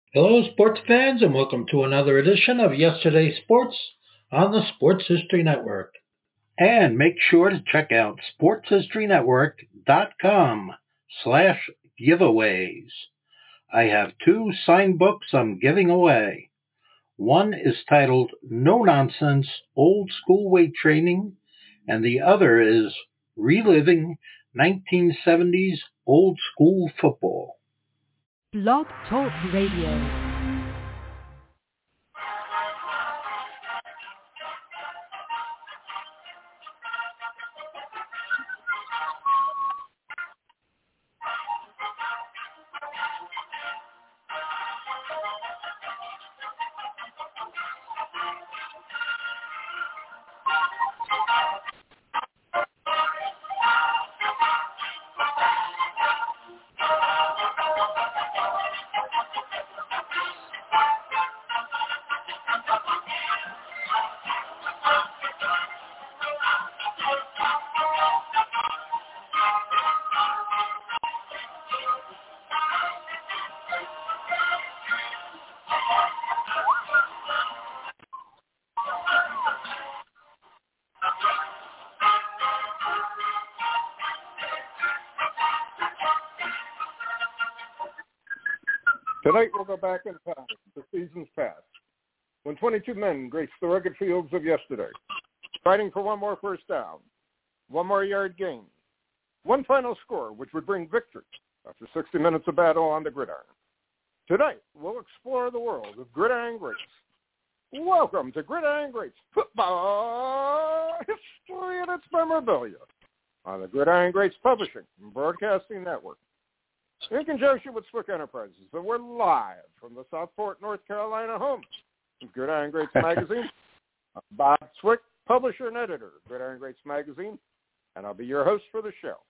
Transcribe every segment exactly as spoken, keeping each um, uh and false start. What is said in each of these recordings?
Hello, sports fans, and welcome to another edition of Yesterday's Sports on the Sports History Network. And make sure to check out sportshistorynetwork.com slash giveaways. I have two signed books I'm giving away. One is titled No Nonsense Old School Weight Training, and the other is Reliving nineteen seventies Old School Football. Blog Talk Radio. Tonight we'll go back in time to seasons past, when twenty-two men graced the rugged fields of yesterday, fighting for one more first down, one more yard gain, one final score which would bring victory after sixty minutes of battle on the gridiron. Tonight we'll explore the world of gridiron greats. Welcome to Gridiron Greats Football History and its Memorabilia on the Gridiron Greats Publishing and Broadcasting Network. In conjunction with Swick Enterprises, and we're live from the Southport, North Carolina home of Gridiron Greats Magazine. I'm Bob Swick, publisher and editor of Gridiron Greats Magazine, and I'll be your host for the show.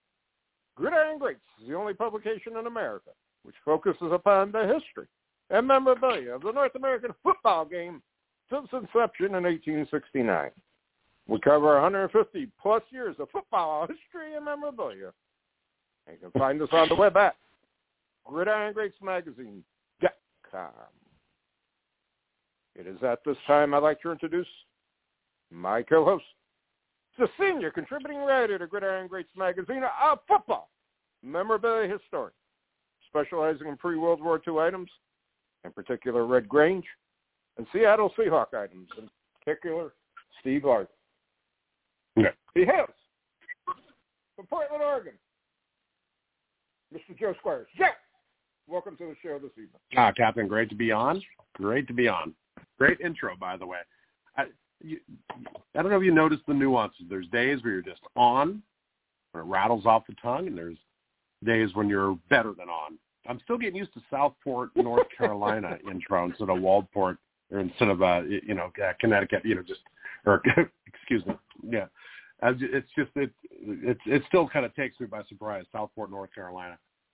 Gridiron Greats is the only publication in America which focuses upon the history and memorabilia of the North American football game since inception in eighteen sixty-nine. We cover one hundred fifty plus years of football history and memorabilia. You can find us on the web at gridiron greats magazine dot com. It is at this time I'd like to introduce my co-host, the senior contributing writer to Gridiron Greats Magazine, a football memorabilia historian, specializing in pre-World War Two items, in particular Red Grange, and Seattle Seahawk items, in particular Steve Largent. Yeah. He hails from Portland, Oregon, Mister Joe Squires. Joe, welcome to the show this evening. Ah, Captain, great to be on. Great to be on. Great intro, by the way. I, you, I don't know if you noticed the nuances. There's days where you're just on, when it rattles off the tongue, and there's days when you're better than on. I'm still getting used to Southport, North Carolina intro instead of Waldport, or instead of, uh, you know, uh, Connecticut, you know, just, or, excuse me, yeah. It's just, it, it, it still kind of takes me by surprise, Southport, North Carolina.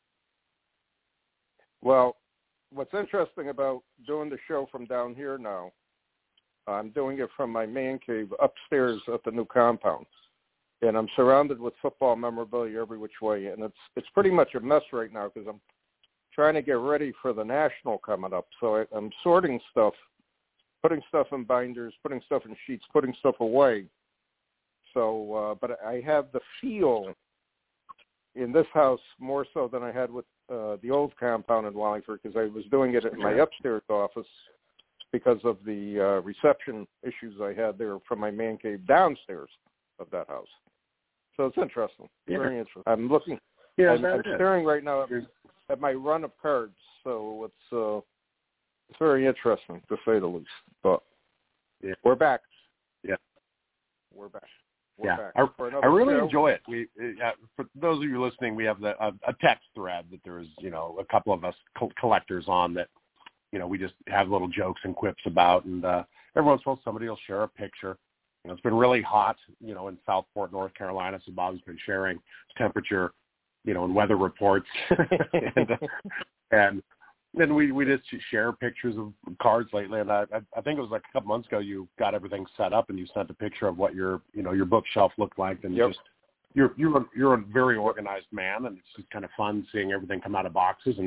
Well, what's interesting about doing the show from down here now, I'm doing it from my man cave upstairs at the new compound. And I'm surrounded with football memorabilia every which way. And it's it's pretty much a mess right now because I'm trying to get ready for the National coming up. So I, I'm sorting stuff, putting stuff in binders, putting stuff in sheets, putting stuff away. So, uh, but I have the feel in this house more so than I had with uh, the old compound in Wallingford because I was doing it in my upstairs office because of the uh, reception issues I had there from my man cave downstairs of that house. So it's interesting, Yeah. very interesting. I'm looking, Yeah, I'm, I'm staring right now at, at my run of cards, so it's uh, it's very interesting to say the least. But yeah. we're back. Yeah, we're back. We're yeah, back I, I really show. enjoy it. We, uh, for those of you listening, we have the, a, a text thread that there's, you know, a couple of us co- collectors on that, you know, we just have little jokes and quips about, and uh, every once in a while somebody will share a picture. You know, it's been really hot, you know, in Southport, North Carolina, so Bob's been sharing temperature, you know, and weather reports, and, uh, and then we, we just share pictures of cards lately. And I, I think it was like a couple months ago you got everything set up and you sent a picture of what your, you know, your bookshelf looked like. And yep. just you're you're a, you're a very organized man, and it's just kind of fun seeing everything come out of boxes. And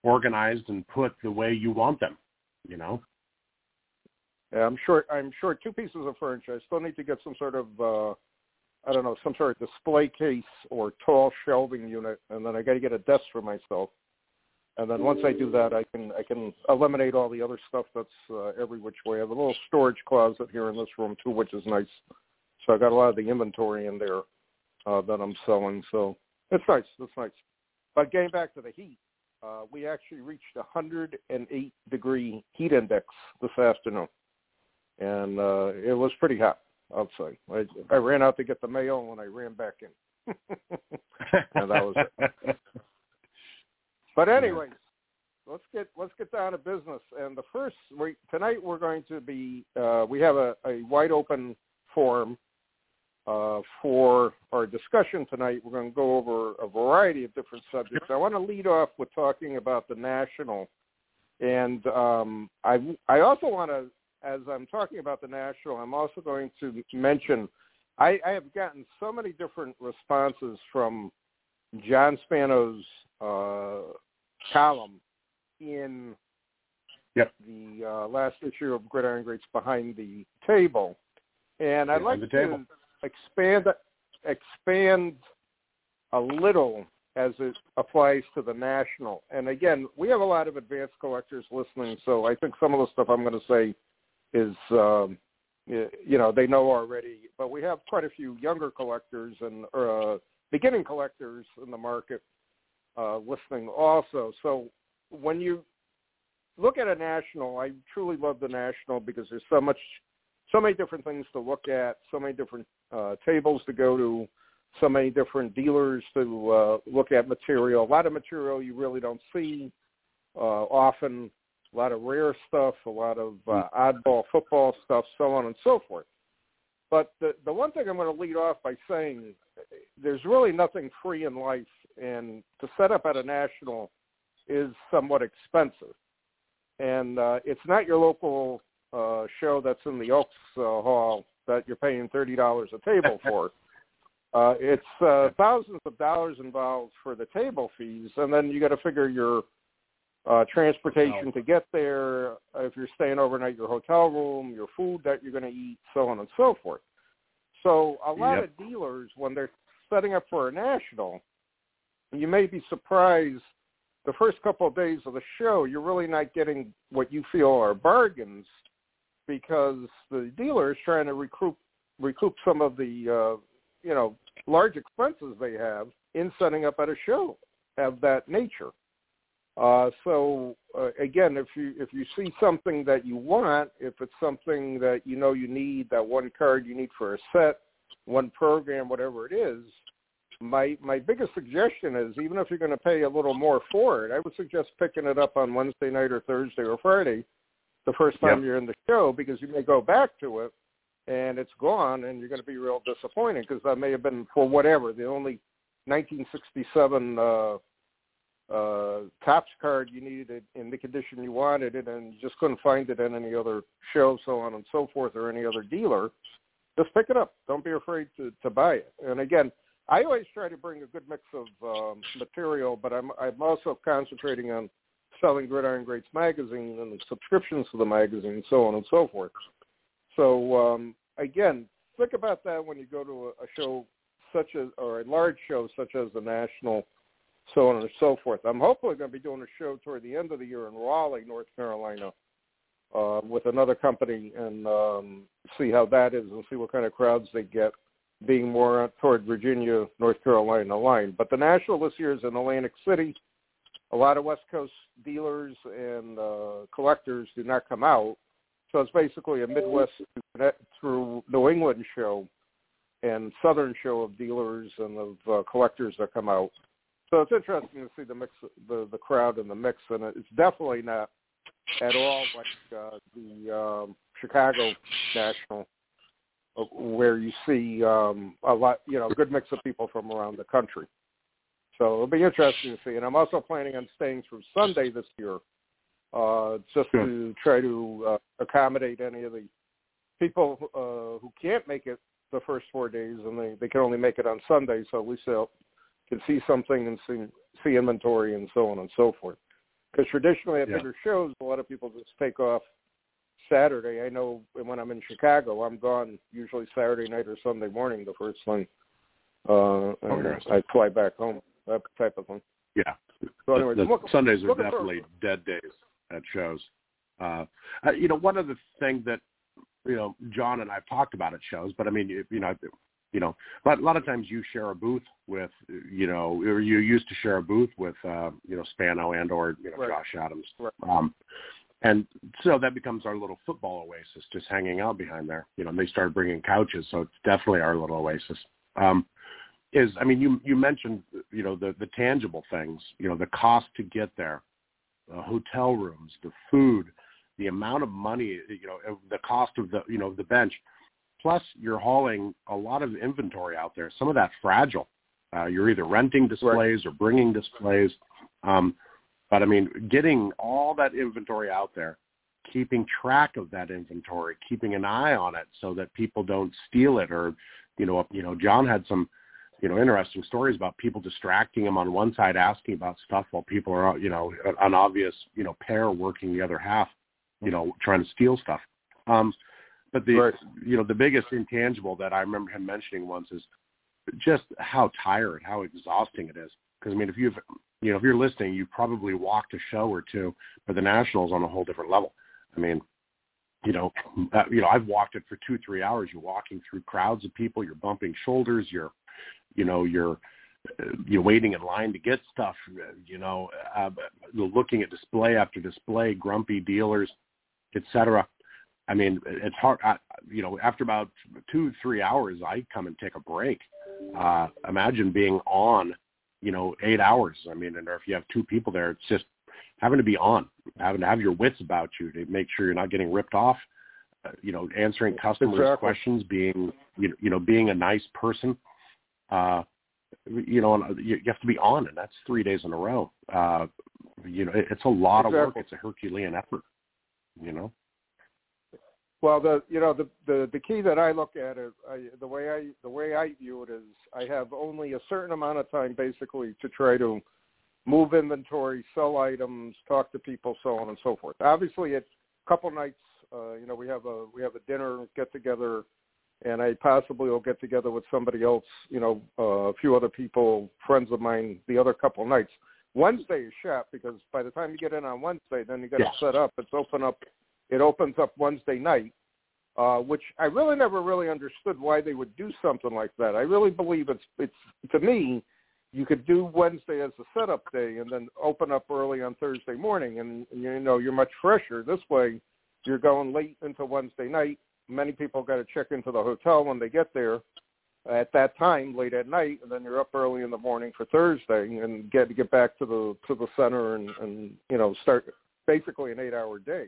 organized and put the way you want them, you know? Yeah, I'm short. I'm short two pieces of furniture. I still need to get some sort of, uh, I don't know, some sort of display case or tall shelving unit, and then I got to get a desk for myself. And then once I do that, I can I can eliminate all the other stuff that's uh, every which way. I have a little storage closet here in this room too, which is nice. So I got a lot of the inventory in there uh, that I'm selling. So it's nice. It's nice. But getting back to the heat, uh, we actually reached one hundred eight degree heat index this afternoon, and uh, it was pretty hot outside. I, I ran out to get the mail and I ran back in, and that was it. But anyways, let's get let's get down to business. And the first we, tonight we're going to be uh, we have a, a wide open forum uh, for our discussion tonight. We're going to go over a variety of different subjects. I want to lead off with talking about the National, and um, I I also want to, as I'm talking about the National, I'm also going to mention I, I have gotten so many different responses from John Spano's uh, column in yep. the uh, last issue of Gridiron Greats Behind the Table, and I'd Behind like the table. to expand expand a little as it applies to the National. And again, we have a lot of advanced collectors listening, so I think some of the stuff I'm going to say is um, you know they know already, but we have quite a few younger collectors and uh, beginning collectors in the market uh, listening also. So when you look at a National, I truly love the National because there's so much, so many different things to look at, so many different uh, tables to go to, so many different dealers to uh, look at material. A lot of material you really don't see uh, often, a lot of rare stuff, a lot of uh, oddball football stuff, so on and so forth. But the, the one thing I'm going to lead off by saying, there's really nothing free in life, and to set up at a National is somewhat expensive. And uh, it's not your local uh, show that's in the Oaks uh, Hall that you're paying thirty dollars a table for. Uh, it's uh, thousands of dollars involved for the table fees, and then you got to figure your uh, transportation wow. to get there, if you're staying overnight, your hotel room, your food that you're going to eat, so on and so forth. So a lot yep. of dealers, when they're setting up for a National, you may be surprised the first couple of days of the show, you're really not getting what you feel are bargains because the dealer is trying to recoup, recoup some of the, uh, you know, large expenses they have in setting up at a show of that nature. Uh, so uh, again, if you if you see something that you want, if it's something that you know you need, that one card you need for a set, one program, whatever it is, my my biggest suggestion is, even if you're going to pay a little more for it, I would suggest picking it up on Wednesday night or Thursday or Friday, the first time yep. you're in the show, because you may go back to it and it's gone, and you're going to be real disappointed because that may have been, for whatever, the only nineteen sixty-seven uh, uh, Topps card you needed in the condition you wanted it, and you just couldn't find it in any other show, so on and so forth, or any other dealer. Just pick it up. Don't be afraid to, to buy it. And again, I always try to bring a good mix of um, material, but I'm I'm also concentrating on selling Gridiron Greats magazine and subscriptions to the magazine, so on and so forth. So um, again, think about that when you go to a, a show such as, or a large show such as the National, so on and so forth. I'm hopefully going to be doing a show toward the end of the year in Raleigh, North Carolina, uh, with another company, and um, see how that is and see what kind of crowds they get, being more toward Virginia, North Carolina line. But the National this year is in Atlantic City. A lot of West Coast dealers and uh, collectors do not come out. So it's basically a Midwest through New England show and Southern show of dealers and of uh, collectors that come out. So it's interesting to see the mix, the, the crowd in the mix, and it's definitely not at all like uh, the um, Chicago National, where you see um, a lot, you know, a good mix of people from around the country. So it'll be interesting to see. And I'm also planning on staying through Sunday this year, uh, just Good. to try to uh, accommodate any of the people uh, who can't make it the first four days, and they, they can only make it on Sunday, so at least they'll can see something and see, see inventory and so on and so forth. Because traditionally at Yeah. bigger shows, a lot of people just take off Saturday. I know when I'm in Chicago, I'm gone usually Saturday night or Sunday morning, the first thing. Uh, and I fly back home, that type of thing. Yeah. So anyways, the, the look, Sundays are look definitely dead days at shows. Uh, uh, you know, one of the things that, you know, John and I have talked about at shows, but I mean, you, you know, you know, a lot of times you share a booth with, you know, or you used to share a booth with, uh, you know, Spano and or, you know, right. Josh Adams. Right. Um, and so that becomes our little football oasis, just hanging out behind there. You know, and they started bringing couches, so it's definitely our little oasis. Um, is, I mean, you you mentioned, you know, the, the tangible things, you know, the cost to get there, the hotel rooms, the food, the amount of money, you know, the cost of the, you know, the bench. Plus, you're hauling a lot of inventory out there. Some of that fragile. Uh, you're either renting displays or bringing displays. Um, but, I mean, getting all that inventory out there, keeping track of that inventory, keeping an eye on it so that people don't steal it or, you know, you know, John had some, you know, interesting stories about people distracting him on one side, asking about stuff while people are, you know, an obvious, you know, pair working the other half, you know, trying to steal stuff. Um, but the, right. you know, the biggest intangible that I remember him mentioning once is just how tired, how exhausting it is. Because I mean, if you've, you know, if you're listening, you've probably walked a show or two, but the Nationals on a whole different level. I mean, you know, uh, you know, I've walked it for two, three hours. You're walking through crowds of people. You're bumping shoulders. You're, you know, you're, uh, you're waiting in line to get stuff. You know, uh, looking at display after display, grumpy dealers, et cetera. I mean, it's hard. I, you know, after about two, three hours, I come and take a break. Uh, imagine being on, you know, eight hours. I mean, and if you have two people there, it's just having to be on, having to have your wits about you to make sure you're not getting ripped off. Uh, you know, answering customers' exactly. questions, being, you know, you know, being a nice person. Uh, you know, you, you have to be on, and that's three days in a row. Uh, you know, it, it's a lot exactly. of work. It's a Herculean effort. You know. Well, the you know the, the, the key that I look at is I, the way I the way I view it is I have only a certain amount of time basically to try to move inventory, sell items, talk to people, so on and so forth. Obviously, it's a couple nights. Uh, you know, we have a we have a dinner get together, and I possibly will get together with somebody else. You know, uh, a few other people, friends of mine, the other couple nights. Wednesday is shot because by the time you get in on Wednesday, then you got to yeah. set up. It's open up. It opens up Wednesday night, uh, which I really never really understood why they would do something like that. I really believe it's it's to me, you could do Wednesday as a setup day and then open up early on Thursday morning, and you know you're much fresher. This way, you're going late into Wednesday night. Many people got to check into the hotel when they get there at that time, late at night, and then you're up early in the morning for Thursday and get to get back to the to the center and, and you know start basically an eight-hour day.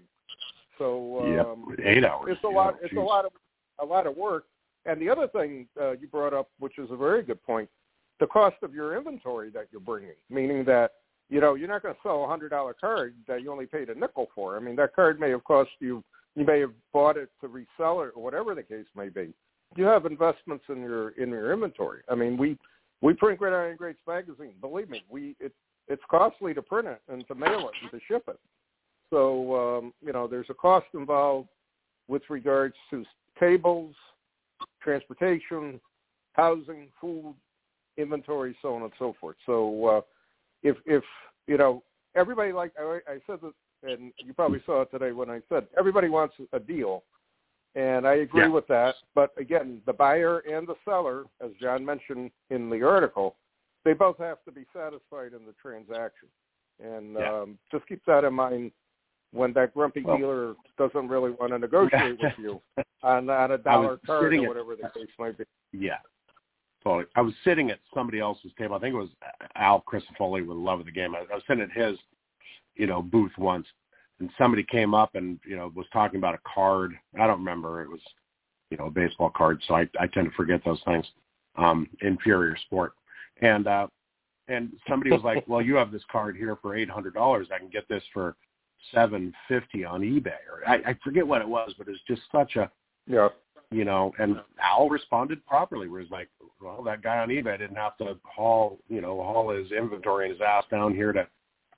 So um, yep. eight hours. It's a lot. Know, it's geez. a lot of a lot of work. And the other thing uh, you brought up, which is a very good point, the cost of your inventory that you're bringing. Meaning that you know you're not going to sell a hundred dollar card that you only paid a nickel for. I mean that card may have cost you. You may have bought it to resell it or whatever the case may be. You have investments in your in your inventory. I mean we we print Gridiron Greats magazine. Believe me, we it it's costly to print it and to mail it and to ship it. So, um, you know, there's a cost involved with regards to tables, transportation, housing, food, inventory, so on and so forth. So uh, if, if, you know, everybody, like I, I said this, and you probably saw it today when I said, everybody wants a deal. And I agree yeah. with that. But, again, the buyer and the seller, as John mentioned in the article, they both have to be satisfied in the transaction. And yeah. um, just keep that in mind when that grumpy well, dealer doesn't really want to negotiate with you on, on a dollar card or whatever the case might be. Yeah. Totally. I was sitting at somebody else's table. I think it was Al Crisafulli with Love of the Game. I, I was sitting at his, you know, booth once, and somebody came up and, you know, was talking about a card. I don't remember. It was, you know, a baseball card, so I, I tend to forget those things. Um, inferior sport. And, uh, and somebody was like, well, you have this card here for eight hundred dollars. I can get this for seven fifty on eBay, or I, I forget what it was, but it's just such a, yeah, you know. And Al responded properly, where he's like, "Well, that guy on eBay didn't have to haul, you know, haul his inventory and his ass down here to,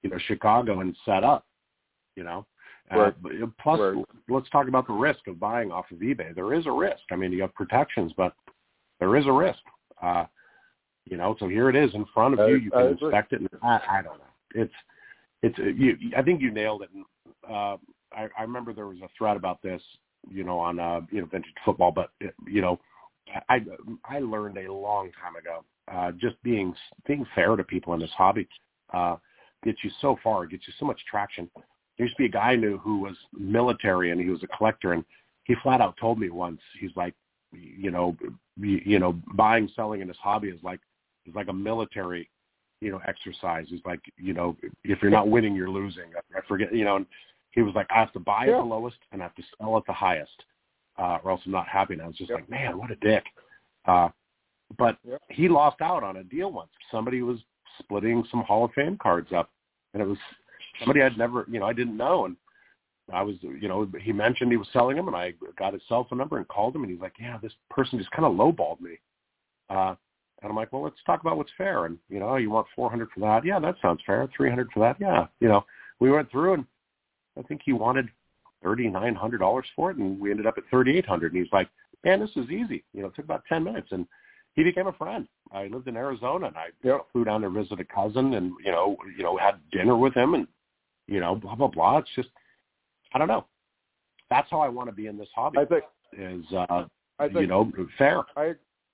you know, Chicago and set up, you know. Right. Uh, plus, right. let's talk about the risk of buying off of eBay. There is a risk. I mean, you have protections, but there is a risk. Uh, you know, so here it is in front of I, you. You can I inspect it. And I, I don't know. It's, it's. You, I think you nailed it. Uh, I, I remember there was a thread about this, you know, on uh, you know, vintage football. But it, you know, I I learned a long time ago. Uh, just being being fair to people in this hobby uh, gets you so far. Gets you so much traction. There used to be a guy I knew who was military and he was a collector, and he flat out told me once, he's like, you know, you, you know, buying, selling in this hobby is like is like a military, you know, exercise. He's like, you know, if you're not winning, you're losing. I, I forget, you know. And he was like, I have to buy yeah. at the lowest and I have to sell at the highest, uh, or else I'm not happy. And I was just yep. like, man, what a dick. Uh, but yep. he lost out on a deal once. Somebody was splitting some Hall of Fame cards up, and it was somebody I'd never, you know, I didn't know. And I was, you know, he mentioned he was selling them, and I got his cell phone number and called him, and he's like, yeah, this person just kind of lowballed me. Uh, and I'm like, well, let's talk about what's fair. And, you know, you want four hundred for that? Yeah, that sounds fair. three hundred for that? Yeah. You know, we went through, and I think he wanted thirty-nine hundred dollars for it, and we ended up at thirty-eight hundred dollars. And he's like, man, this is easy. You know, it took about ten minutes. And he became a friend. I lived in Arizona, and I yep. flew down to visit a cousin, and, you know, you know, had dinner with him, and, you know, blah, blah, blah. It's just, I don't know. That's how I want to be in this hobby. I think is, uh, I think, you know, fair. I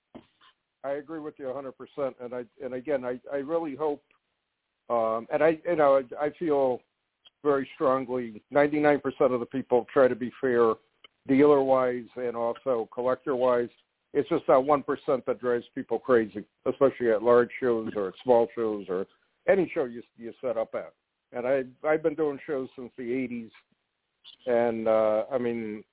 I agree with you one hundred percent. And I and again, I, I really hope, um, and I you know I, I feel very strongly. ninety-nine percent of the people try to be fair, dealer wise and also collector wise. It's just that one percent that drives people crazy, especially at large shows or at small shows or any show you you set up at. And I I've been doing shows since the eighties. And, uh, I mean,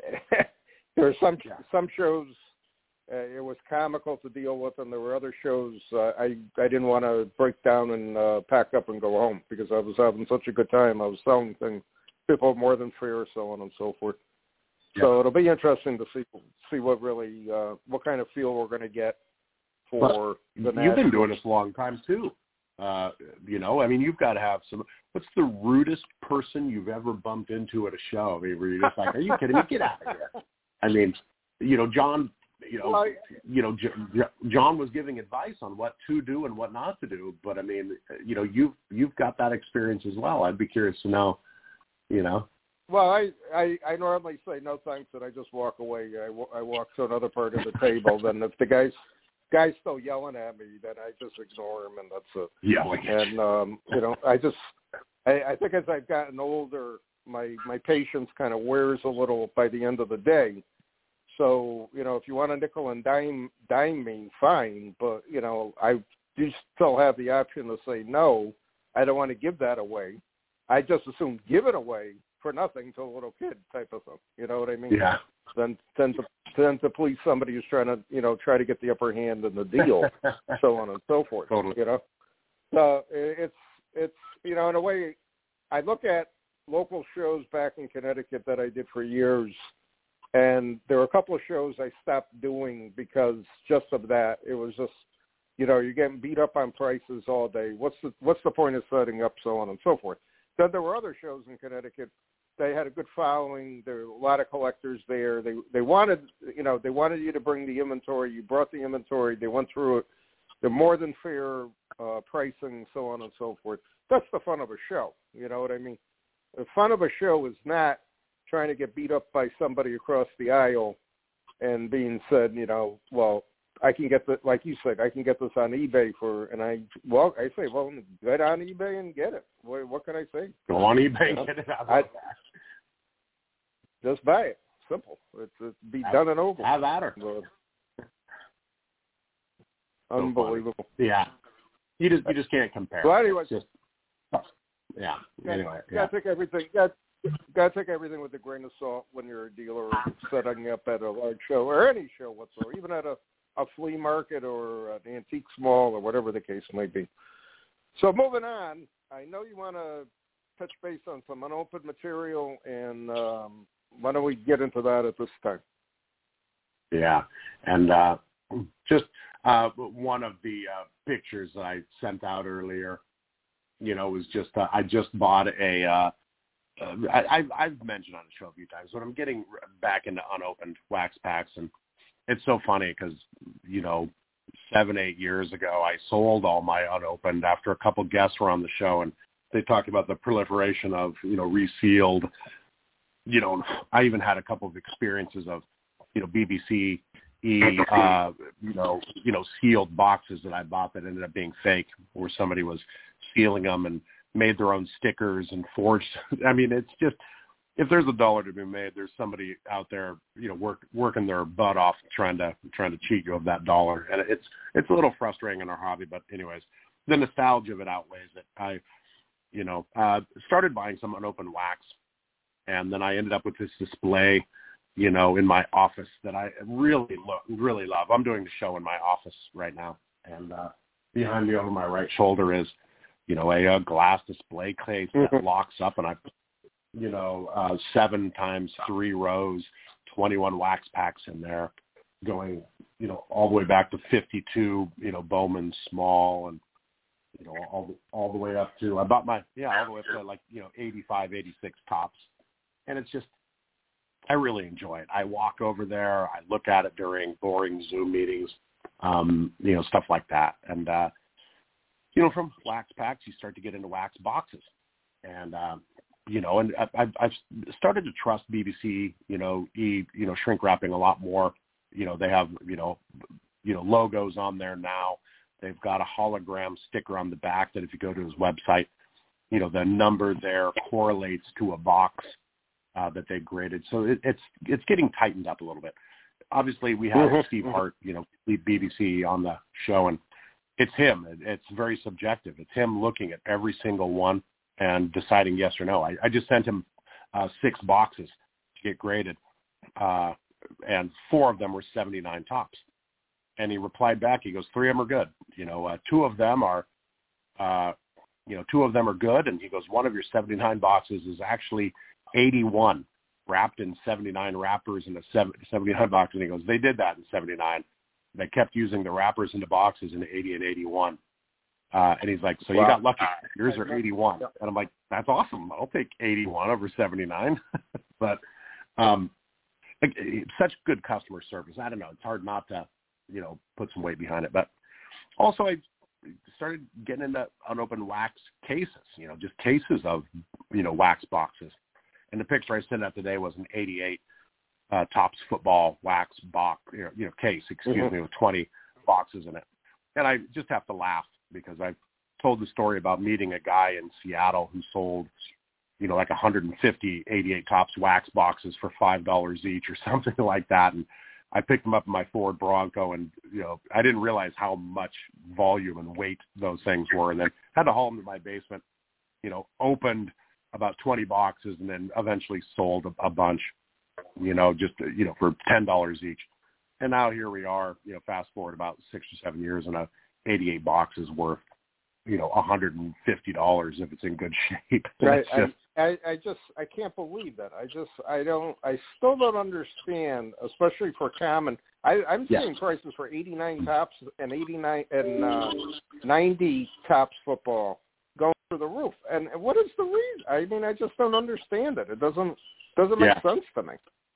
there are some some shows uh, it was comical to deal with, and there were other shows uh, I, I didn't want to break down and uh, pack up and go home because I was having such a good time. I was selling things, people more than fair, so on and so forth. Yeah. So it'll be interesting to see see what really, uh, what kind of feel we're going to get for well, the You've national. been doing this a long time, too. Uh, you know, I mean, you've got to have some. What's the rudest person you've ever bumped into at a show? I mean, where you're just like, are you kidding me? Get out of here. I mean, you know, John, you know, well, I, you know, J- John was giving advice on what to do and what not to do. But I mean, you know, you've you've got that experience as well. I'd be curious to know, you know. Well, I, I, I normally say no thanks, and I just walk away. I, I walk to another part of the table. Then if the guy's guy's still yelling at me, then I just ignore him, and that's it. Yelling. And um, you know, I just, I, I think as I've gotten older, my my patience kind of wears a little by the end of the day. So you know, if you want to nickel and dime dime me, fine. But you know, I do still have the option to say no. I don't want to give that away. I just assume give it away for nothing to a little kid type of thing. You know what I mean? Yeah. Then tend to tend to please somebody who's trying to, you know, try to get the upper hand in the deal, so on and so forth. Totally. You know, so it's it's you know, in a way, I look at local shows back in Connecticut that I did for years, and there were a couple of shows I stopped doing because just of that. It was just, you know, you're getting beat up on prices all day. What's the what's the point of setting up, so on and so forth. Then there were other shows in Connecticut. They had a good following. There were a lot of collectors there. They they wanted, you know, they wanted you to bring the inventory. You brought the inventory. They went through it. They're more than fair uh, pricing, so on and so forth. That's the fun of a show. You know what I mean? The fun of a show is not trying to get beat up by somebody across the aisle and being said, you know, well, I can get the, like you said, I can get this on eBay for, and I, well, I say, well, get on eBay and get it. What, what can I say? Go on eBay and get it. I, just buy it. Simple. It's, it's be have, done and over. Have at her. Uh, unbelievable. So yeah. You just you just can't compare. Well, anyway. Just, yeah. Anyway. You gotta yeah. take everything. Got gotta take everything with a grain of salt when you're a dealer setting up at a large show or any show whatsoever, even at a a flea market or an antique mall or whatever the case may be. So moving on, I know you want to touch base on some unopened material, and um, why don't we get into that at this time? Yeah, and uh, just uh, one of the uh, pictures that I sent out earlier, You know, it was just uh, I just bought a. Uh, uh, I, I've, I've mentioned on the show a few times, but I'm getting back into unopened wax packs, and it's so funny because you know, seven eight years ago, I sold all my unopened after a couple guests were on the show, and they talked about the proliferation of you know resealed. You know, I even had a couple of experiences of you know B B C. Uh, you know, you know, sealed boxes that I bought that ended up being fake, where somebody was sealing them and made their own stickers and forged. I mean, it's just, if there's a dollar to be made, there's somebody out there, you know, work, working their butt off trying to trying to cheat you of that dollar, and it's it's a little frustrating in our hobby. But anyways, the nostalgia of it outweighs it. I, you know, uh, started buying some unopened wax, and then I ended up with this display. You know, in my office that I really lo- really love. I'm doing the show in my office right now, and uh, behind me over my right shoulder is, you know, a, a glass display case that locks up, and I, you know, uh, seven times three rows, twenty-one wax packs in there, going, you know, all the way back to fifty-two, you know, Bowman small, and you know, all the, all the way up to I bought my yeah, all the way up to like you know, eighty-five, eighty-six tops, and it's just. I really enjoy it. I walk over there. I look at it during boring Zoom meetings, um, you know, stuff like that. And, uh, you know, from wax packs, you start to get into wax boxes. And, uh, you know, and I've, I've started to trust B B C, you know, e, you know, shrink wrapping a lot more. You know, they have, you know, you know, logos on there now. They've got a hologram sticker on the back that if you go to his website, you know, the number there correlates to a box. Uh, that they graded, so it, it's it's getting tightened up a little bit. Obviously, we have mm-hmm. Steve Hart, you know, lead B B C on the show, and it's him. It, it's very subjective. It's him looking at every single one and deciding yes or no. I, I just sent him uh, six boxes to get graded, uh, and four of them were seventy-nine tops. And he replied back. He goes, three of them are good. You know, uh, two of them are, uh, you know, two of them are good. And he goes, one of your seventy-nine boxes is actually eighty-one wrapped in seventy-nine wrappers in a seventy-nine box. And he goes, they did that in seventy-nine. They kept using the wrappers into boxes in eighty and eighty-one. Uh, and he's like, so wow. You got lucky. Yours are eighty-one. And I'm like, that's awesome. I'll take eighty-one over seventy-nine. But um, such good customer service. I don't know. It's hard not to, you know, put some weight behind it. But also I started getting into unopened wax cases, you know, just cases of, you know, wax boxes. And the picture I sent out today was an eighty-eight uh, Topps football wax box, you know, you know case, excuse mm-hmm. me, with twenty boxes in it. And I just have to laugh because I've told the story about meeting a guy in Seattle who sold, you know, like one hundred fifty eighty-eight Topps wax boxes for five dollars each or something like that. And I picked them up in my Ford Bronco, and, you know, I didn't realize how much volume and weight those things were. And then had to haul them to my basement, you know, opened about twenty boxes, and then eventually sold a, a bunch, you know, just, you know, for ten dollars each. And now here we are, you know, fast forward about six or seven years, and a eighty-eight box is worth, you know, one hundred fifty dollars if it's in good shape. Right. Just, I, I, I just, I can't believe that. I just, I don't, I still don't understand, especially for common. I, I'm seeing yes. prices for eighty-nine Topps and eighty-nine and uh, ninety Topps football going through the roof. And what is the reason? I mean, I just don't understand it. It doesn't doesn't make yeah. sense to me.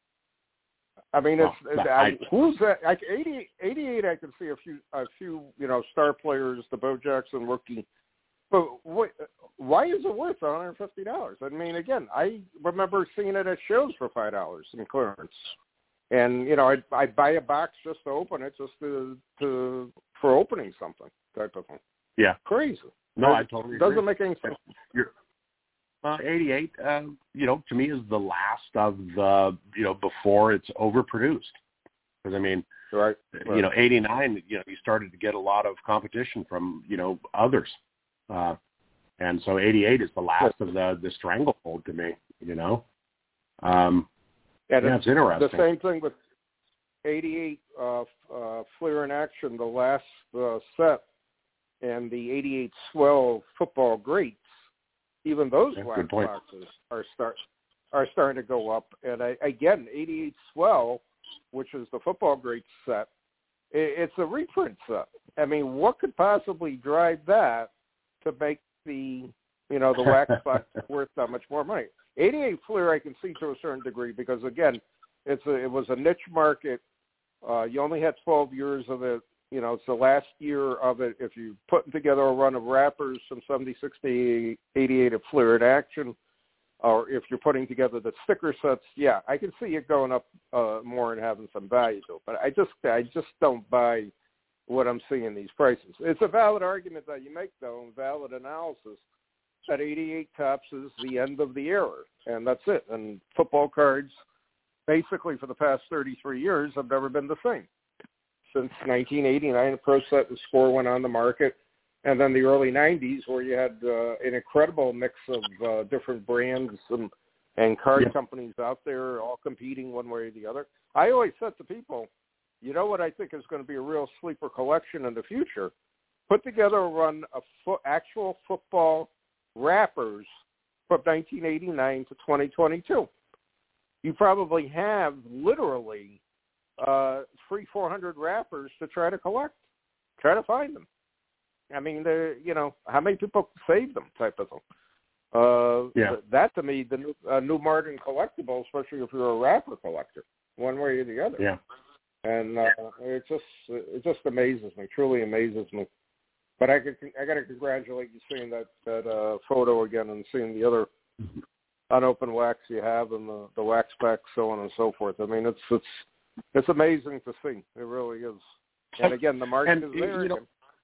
I mean, it's, oh, it's I, who's that? Like eighty, eighty-eight, I can see a few, a few, you know, star players, the Bo Jackson rookie. But what, why is it worth one hundred fifty dollars? I mean, again, I remember seeing it at shows for five dollars in clearance, and you know, I I buy a box just to open it, just to to for opening something type of thing. Yeah, crazy. No, I totally doesn't agree. make any sense. You're, uh, eighty-eight, uh, you know, to me is the last of the, you know, before it's overproduced. Because I mean, right, you know, eighty-nine, you know, you started to get a lot of competition from, you know, others. Uh, and so eighty-eight is the last of the, the stranglehold to me, you know. Um, yeah, yeah, it's interesting. The same thing with eighty-eight uh, uh, Fleer in Action, the last uh, set, and the eighty-eight Swell football greats. Even those That's wax boxes are start are starting to go up. And I, again, eighty-eight Swell, which is the football greats set, it, it's a reprint set. I mean, what could possibly drive that to make the, you know, the wax box worth that much more money. eighty-eight Fleer I can see to a certain degree because, again, it's a, it was a niche market. Uh, you only had twelve years of it. You know, it's the last year of it. If you putting together a run of wrappers from seventy-six to eighty-eight of Fleer in action, or if you're putting together the sticker sets, yeah, I can see it going up uh, more and having some value to it. But I just, I just don't buy what I'm seeing in these prices. It's a valid argument that you make, though, and valid analysis, that eighty-eight Topps is the end of the era, and that's it. And football cards, basically for the past thirty-three years, have never been the same. Since nineteen eighty-nine, a Pro Set and Score went on the market, and then the early nineties, where you had uh, an incredible mix of uh, different brands and, and card yeah. companies out there all competing one way or the other. I always said to people, you know what I think is going to be a real sleeper collection in the future? Put together a run of fo- actual football wrappers from nineteen eighty-nine to twenty twenty-two. You probably have literally uh, three, four hundred wrappers to try to collect, try to find them. I mean, you know, how many people save them type of thing. Uh, yeah. That, to me, the new, uh, new modern collectible, especially if you're a wrapper collector, one way or the other. Yeah. And uh, it just it just amazes me, truly amazes me. But I could, I got to congratulate you seeing that that uh, photo again and seeing the other unopened wax you have and the, the wax back, so on and so forth. I mean, it's it's it's amazing to see. It really is. And again, the market and, is there. You know,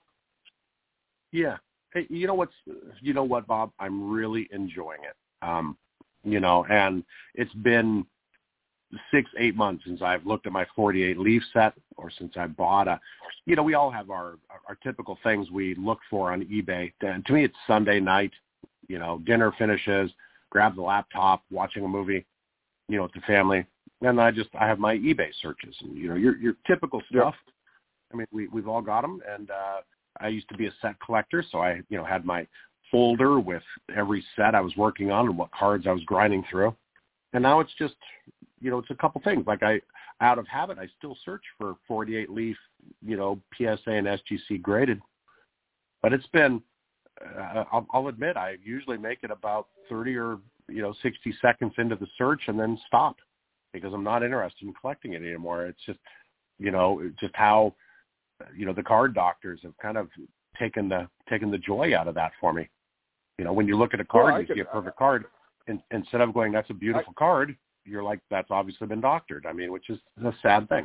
yeah. Hey, you know what's you know what, Bob? I'm really enjoying it. Um, you know, and it's been six, eight months since I've looked at my forty-eight Leaf set, or since I bought a, you know, we all have our, our typical things we look for on eBay. And to me, it's Sunday night, you know, dinner finishes, grab the laptop, watching a movie, you know, with the family. And I just, I have my eBay searches and, you know, your, your typical stuff. Yep. I mean, we, we've all got them. And uh, I used to be a set collector. So I, you know, had my folder with every set I was working on and what cards I was grinding through. And now it's just, you know, it's a couple things. Like I, out of habit, I still search for forty-eight Leaf, you know, P S A and S G C graded. But it's been, uh, I'll, I'll admit, I usually make it about thirty or, you know, sixty seconds into the search and then stop because I'm not interested in collecting it anymore. It's just, you know, just how, you know, the card doctors have kind of taken the taken the joy out of that for me. You know, when you look at a card, well, you could, see a perfect card, and instead of going, that's a beautiful I, card, you're like, that's obviously been doctored. I mean, which is a sad thing.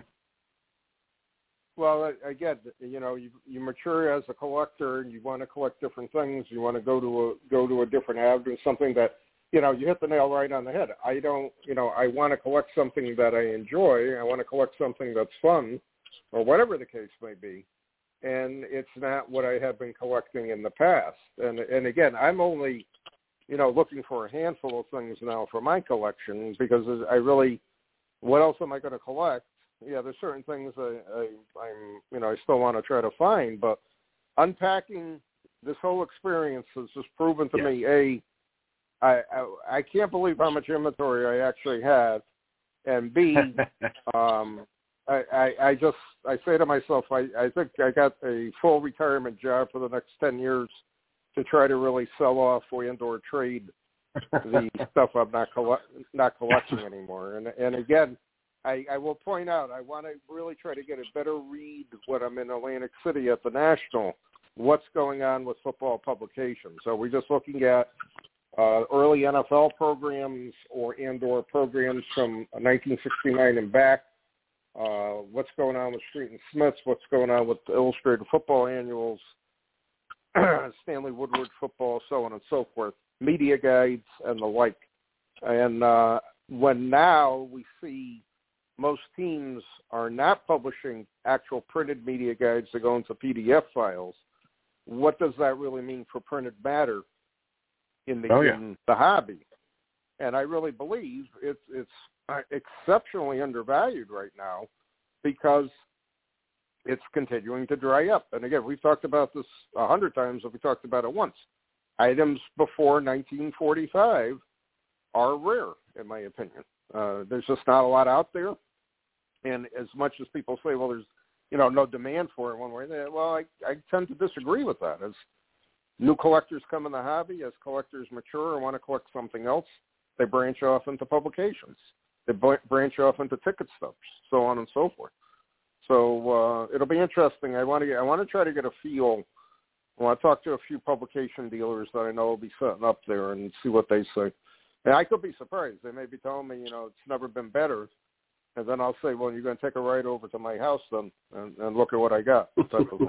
Well, again, you know, you you mature as a collector, and you want to collect different things. You want to go to a go to a different avenue, something that, you know, you hit the nail right on the head. I don't, you know, I want to collect something that I enjoy. I want to collect something that's fun, or whatever the case may be. And it's not what I have been collecting in the past. And and again, I'm only, you know, looking for a handful of things now for my collection because I really, what else am I going to collect? Yeah, there's certain things I, I, I'm, you know, I still want to try to find, but unpacking this whole experience has just proven to yeah. me, A, I, I, I can't believe how much inventory I actually have, and B, um, I, I, I just, I say to myself, I, I think I got a full retirement job for the next ten years to try to really sell off or and or trade the stuff I'm not collect, not collecting anymore. And and again, I, I will point out, I want to really try to get a better read when I'm in Atlantic City at the National, what's going on with football publications. So we're just looking at uh, early N F L programs or and or programs from nineteen sixty-nine and back. Uh, what's going on with Street and Smiths? What's going on with the Illustrated Football Annuals? Stanley Woodward Football, so on and so forth, media guides and the like. And uh, when now we see most teams are not publishing actual printed media guides that go into P D F files, what does that really mean for printed matter in the, oh, yeah. in the hobby? And I really believe it's it's exceptionally undervalued right now because it's continuing to dry up. And again, we've talked about this a hundred times if we talked about it once. Items before nineteen forty-five are rare, in my opinion. Uh, there's just not a lot out there. And as much as people say, well, there's, you know, no demand for it one way, well, I, I tend to disagree with that. As new collectors come in the hobby. As collectors mature and want to collect something else, they branch off into publications. They branch off into ticket stubs, so on and so forth. So uh, it'll be interesting. I want to I want to try to get a feel. I want to talk to a few publication dealers that I know will be setting up there and see what they say. And I could be surprised. They may be telling me, you know, it's never been better. And then I'll say, well, you're going to take a ride over to my house then and, and look at what I got. Type of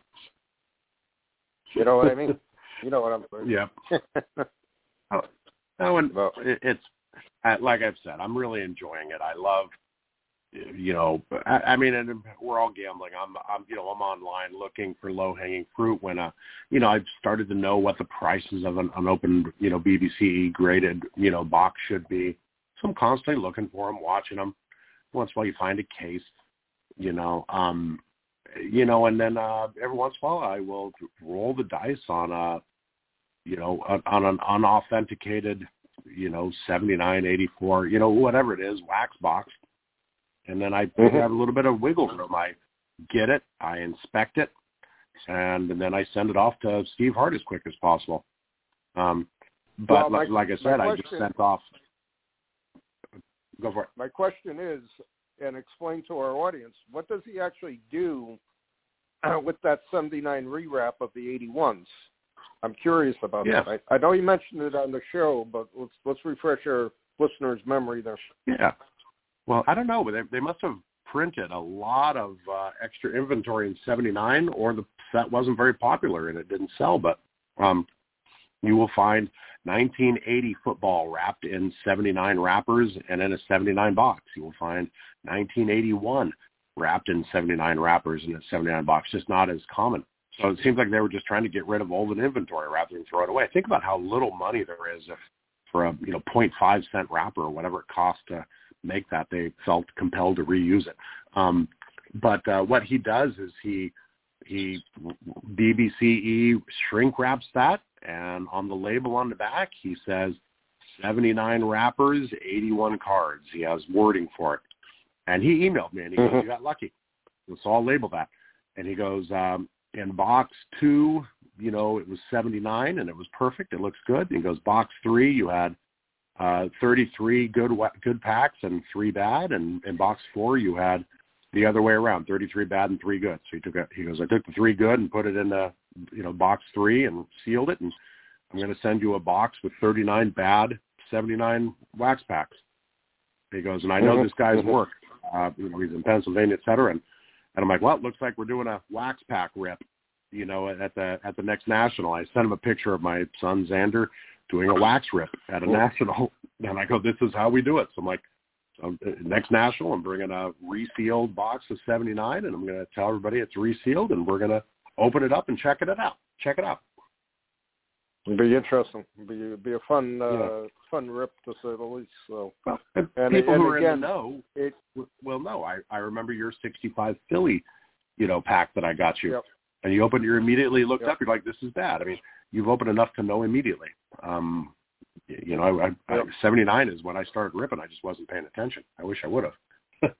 you know what I mean? You know what I'm saying? Yeah. oh, no, and well, it, it's, like I've said, I'm really enjoying it. I love, you know, I, I mean, and we're all gambling. I'm, I'm, you know, I'm online looking for low-hanging fruit when, uh, you know, I've started to know what the prices of an unopened, you know, B B C E graded, you know, box should be. So I'm constantly looking for them, watching them. Once in a while you find a case, you know, um, you know, and then uh, every once in a while I will roll the dice on a, you know, on, on an unauthenticated, you know, seventy-nine, eighty-four, you know, whatever it is, wax box. And then I mm-hmm. have a little bit of wiggle room. I get it, I inspect it, and, and then I send it off to Steve Hart as quick as possible. Um, but well, my, like I said, question, I just sent off. Go for it. My question is, and explain to our audience, what does he actually do uh, with that seventy-nine rewrap of the eighty-ones? I'm curious about yeah. that. I, I know you mentioned it on the show, but let's let's refresh our listeners' memory there. Yeah. Well, I don't know, but they, they must have printed a lot of uh, extra inventory in seventy-nine, or the set wasn't very popular and it didn't sell. But um, you will find nineteen eighty football wrapped in seventy-nine wrappers and in a seventy-nine box. You will find nineteen eighty-one wrapped in seventy-nine wrappers and a seventy-nine box, just not as common. So it seems like they were just trying to get rid of old inventory rather than throw it away. Think about how little money there is if for a, you know, zero point five cent wrapper or whatever it costs to make that. They felt compelled to reuse it. Um, but uh, what he does is he he B B C E shrink wraps that, and on the label on the back he says seventy-nine wrappers, eighty-one cards. He has wording for it. And he emailed me and he mm-hmm. goes, you got lucky. So I'll label that. And he goes, um, in box two, you know, it was seventy-nine and it was perfect. It looks good. And he goes, box three, you had uh, thirty-three good good packs and three bad. And in box four, you had the other way around, thirty-three bad and three good. So he took a, he goes, I took the three good and put it in the, you know, box three and sealed it. And I'm going to send you a box with thirty-nine bad, seventy-nine wax packs. He goes, and I know mm-hmm. this guy's mm-hmm. work. Uh, you know, he's in Pennsylvania, et cetera. And, and I'm like, well, it looks like we're doing a wax pack rip, you know, at the at the next national. I sent him a picture of my son Xander doing a wax rip at a oh. national, and I go, this is how we do it. So I'm like, so next national, I'm bringing a resealed box of seventy-nine, and I'm going to tell everybody it's resealed, and we're going to open it up and check it out. Check it out. It'll be interesting. It'll be, it'll be a fun, uh, yeah. fun rip to say the least. So, well, and and, people and who are again, in the know it, will know. I, I remember your sixty-five Philly, you know, pack that I got you, yep. and you opened, you immediately looked yep. yep. up. You're like, this is bad. I mean, you've opened enough to know immediately. Um, you know, I, I, yep. I, seventy-nine is when I started ripping. I just wasn't paying attention. I wish I would have.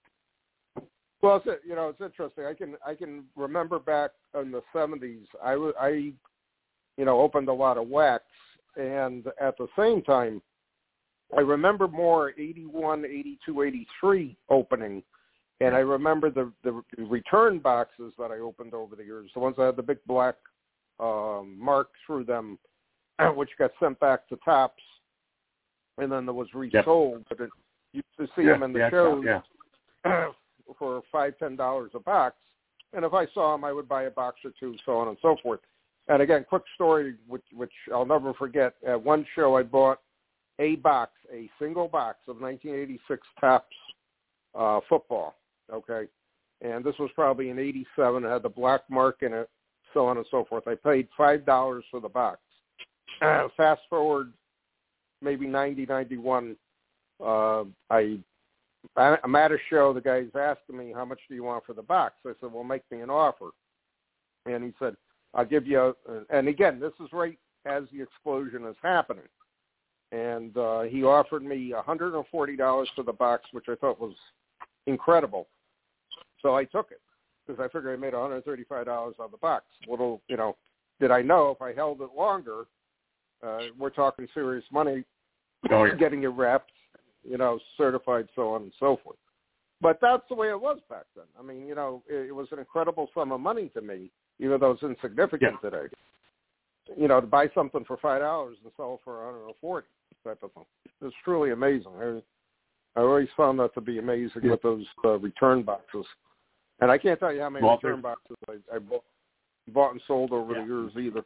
Well, it's, you know, it's interesting. I can I can remember back in the seventies. I was I. you know, opened a lot of wax. And at the same time, I remember more eighty-one, eighty-two, eighty-three opening. And I remember the, the return boxes that I opened over the years, the ones that had the big black um, mark through them, which got sent back to Topps. And then there was resold. Yep. But it, you used to see yeah, them in the yeah, shows yeah. for five, ten dollars a box. And if I saw them, I would buy a box or two, so on and so forth. And again, quick story, which, which I'll never forget. At one show, I bought a box, a single box of nineteen eighty-six Topps uh, football, okay? And this was probably in eighty-seven. It had the black mark in it, so on and so forth. I paid five dollars for the box. Uh, fast forward maybe ninety, ninety-one, uh, I, I'm at a show. The guy's asking me, how much do you want for the box? I said, well, make me an offer. And he said, I'll give you, a, and again, this is right as the explosion is happening. And uh, he offered me one hundred forty dollars for the box, which I thought was incredible. So I took it because I figured I made one hundred thirty-five dollars on the box. Little, you know, did I know if I held it longer, uh, we're talking serious money, oh, yeah. getting it wrapped, you know, certified, so on and so forth. But that's the way it was back then. I mean, you know, it, it was an incredible sum of money to me, even though it's insignificant yeah. today. You know, to buy something for five dollars and sell it for, I don't know, forty type of thing. It's truly amazing. I, I always found that to be amazing yeah. with those uh, return boxes. And I can't tell you how many well, return boxes I, I bought, bought and sold over yeah. the years either.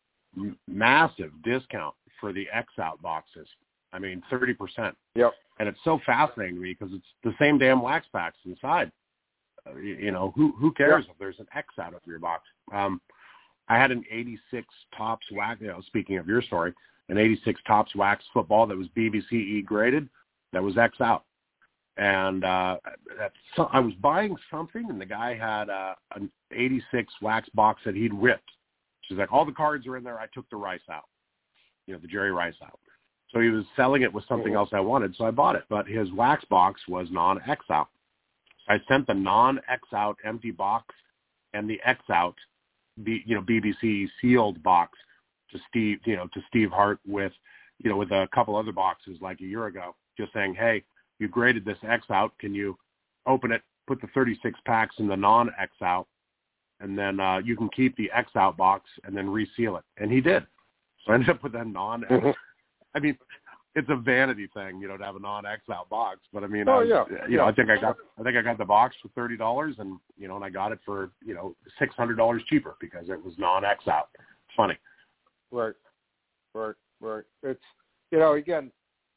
Massive discount for the X-Out boxes. I mean, thirty percent. Yep. And it's so fascinating to me because it's the same damn wax packs inside. Uh, you, you know, who who cares yep. if there's an X-Out of your box? Um, I had an eighty-six Topps wax, you know, speaking of your story, an eighty-six Topps wax football that was B B C E graded that was X-Out. And uh, that's, so I was buying something, and the guy had uh, an eighty-six wax box that he'd ripped. She's like, all the cards are in there. I took the Rice out, you know, the Jerry Rice out. So he was selling it with something else I wanted, so I bought it. But his wax box was non-X-Out. I sent the non-X-Out empty box and the X-Out, B, you know, B B C sealed box to Steve, you know, to Steve Hart with, you know, with a couple other boxes like a year ago, just saying, hey, you graded this X-Out. Can you open it, put the thirty-six packs in the non-X-Out, and then uh, you can keep the X-Out box and then reseal it. And he did. So I ended up with a non-X. Mm-hmm. I mean, it's a vanity thing, you know, to have a non-X-Out box. But I mean, oh, I was, yeah. you yeah. know, I think I got, I think I got the box for thirty dollars, and you know, and I got it for, you know, six hundred dollars cheaper because it was non-X-Out. It's funny. Right, right, right. It's, you know, again,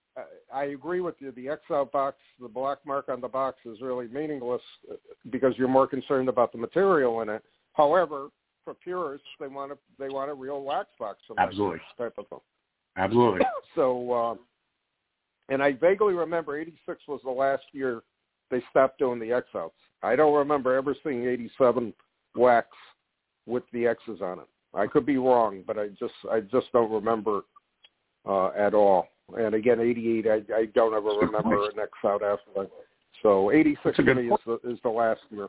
I agree with you. The X-Out box, the black mark on the box is really meaningless because you're more concerned about the material in it. However, for purists, they want a they want a real wax box. Absolutely. Type of thing. Absolutely. So, um, and I vaguely remember eighty-six was the last year they stopped doing the X-Outs. I don't remember ever seeing eighty-seven wax with the X's on it. I could be wrong, but I just I just don't remember uh, at all. And again, eighty-eight, I, I don't ever remember an X-Out after that. So eighty-six to me is the, is the last year.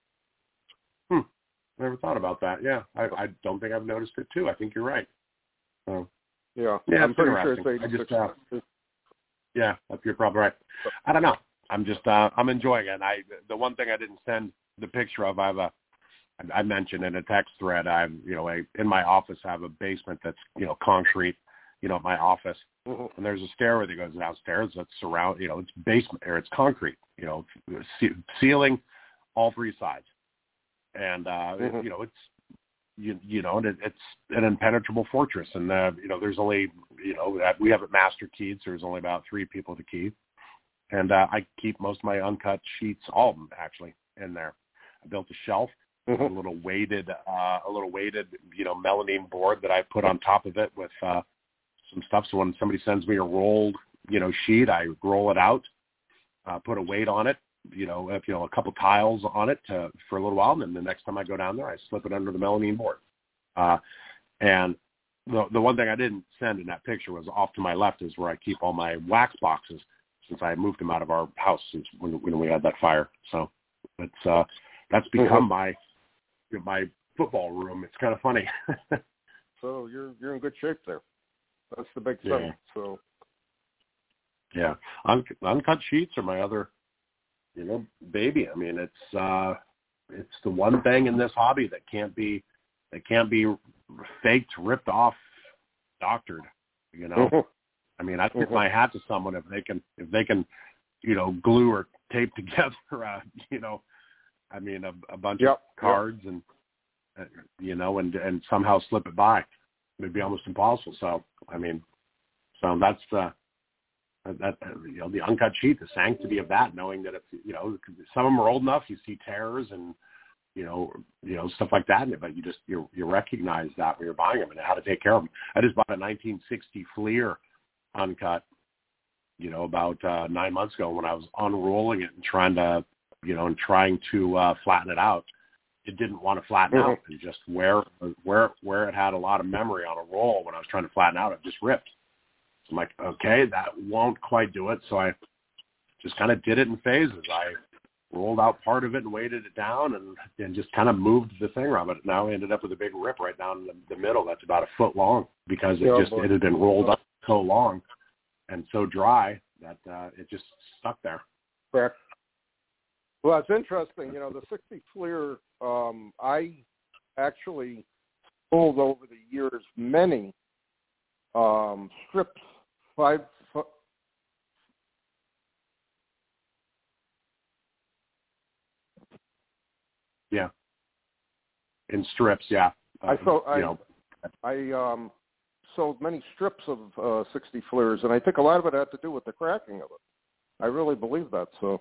Hmm. Never thought about that. Yeah, I, I don't think I've noticed it too. I think you're right. So, yeah, yeah, I'm pretty sure it's eighty-six. I just, uh, yeah, you're probably right. I don't know. I'm just uh, I'm enjoying it. I the one thing I didn't send the picture of, I have a I mentioned in a text thread. I'm you know I, in my office I have a basement that's you know concrete. You know, my office, mm-hmm. and there's a stairway that goes downstairs that's surround, you know, it's basement or it's concrete, you know, ce- ceiling, all three sides, and uh, mm-hmm. it, you know, it's you you know, and it, it's an impenetrable fortress, and uh, you know, there's only you know we have it master keyed, so there's only about three people to key, and uh, I keep most of my uncut sheets, all of them actually, in there. I built a shelf. Mm-hmm. a little weighted, uh, a little weighted, you know, melamine board that I put on top of it with. Uh, some stuff. So when somebody sends me a rolled, you know, sheet, I roll it out, uh, put a weight on it, you know, if, you know, a couple tiles on it to, for a little while. And then the next time I go down there, I slip it under the melamine board. Uh, and the the one thing I didn't send in that picture was off to my left is where I keep all my wax boxes since I moved them out of our house since when, when we had that fire. So it's, uh, that's become mm-hmm. my, you know, my football room. It's kind of funny. So you're, you're in good shape there. That's the big thing. Yeah. So, yeah, Un- uncut sheets are my other, you know, baby. I mean, it's uh, it's the one thing in this hobby that can't be that can't be faked, ripped off, doctored. You know, mm-hmm. I mean, I tip mm-hmm. my hat to someone if they can if they can, you know, glue or tape together, uh, you know, I mean, a, a bunch yep. of cards yep. and uh, you know, and and somehow slip it by. It'd be almost impossible. So, I mean, so that's the, that, you know, the uncut sheet, the sanctity of that, knowing that if, you know, some of them are old enough, you see tears and, you know, you know, stuff like that, but you just, you you recognize that when you're buying them and how to take care of them. I just bought a nineteen sixty Fleer uncut, you know, about uh, nine months ago when I was unrolling it and trying to, you know, and trying to uh, flatten it out. It didn't want to flatten mm-hmm. out, and just where where where it had a lot of memory on a roll when I was trying to flatten out, it just ripped. So I'm like, okay, that won't quite do it. So I just kind of did it in phases. I rolled out part of it and weighted it down and, and just kind of moved the thing around. But now I ended up with a big rip right down the, the middle that's about a foot long because it oh, just boy. it had been rolled up so long and so dry that uh, it just stuck there. Correct. Well, it's interesting. You know, the sixty Fleer, um, I actually sold over the years many um, strips, five foot. Yeah. In strips, yeah. Uh, I sold. you I, know. I um, sold many strips of uh, sixty Fleers, and I think a lot of it had to do with the cracking of it. I really believe that. So.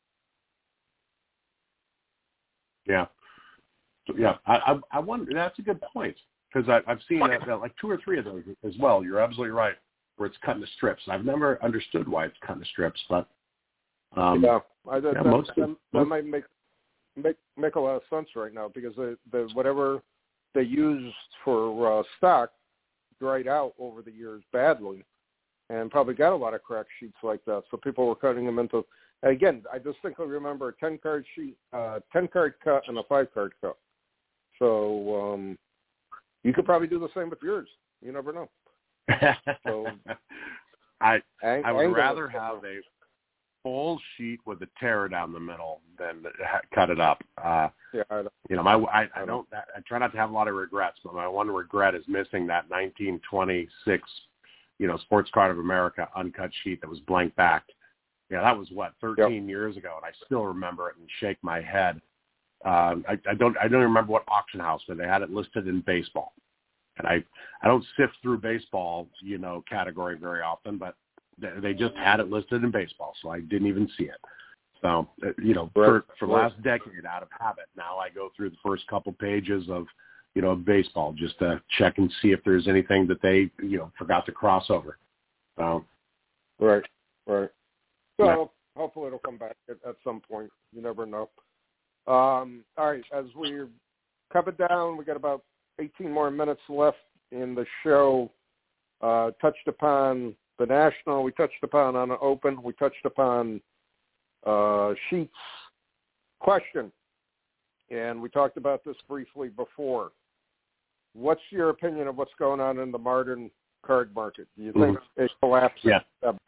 Yeah. So, yeah, I, I, I wonder. That's a good point because I've seen that, that, like two or three of those as well. You're absolutely right, where it's cut into strips. I've never understood why it's cut into strips, but um, yeah, I, that, yeah, that, most, that, most, that might make make make a lot of sense right now because the, the whatever they used for uh, stock dried out over the years badly, and probably got a lot of crack sheets like that. So people were cutting them into. Again, I distinctly remember a ten-card sheet, uh, ten-card cut, and a five-card cut. So um, you could probably do the same with yours. You never know. So I ang- I would angle rather it. have a full sheet with a tear down the middle than ha- cut it up. Uh, yeah, I don't, you know, my I, I I don't I try not to have a lot of regrets, but my one regret is missing that nineteen twenty-six, you know, Sports Card of America uncut sheet that was blank backed. Yeah, that was what thirteen yep. years ago, and I still remember it and shake my head. Um, I, I don't I don't remember what auction house, but they had it listed in baseball. And I I don't sift through baseball, you know, category very often, but they, they just had it listed in baseball, so I didn't even see it. So you know, right. for for the right. last decade, out of habit, now I go through the first couple pages of you know baseball just to check and see if there's anything that they you know forgot to cross over. So right, right. So yeah. hopefully it'll come back at, at some point. You never know. Um, all right, as we're coming down, we got about eighteen more minutes left in the show. Uh, touched upon the National. We touched upon on the Open. We touched upon uh, Sheets. Question, and we talked about this briefly before. What's your opinion of what's going on in the modern card market? Do you think mm-hmm. it collapsed? Yeah.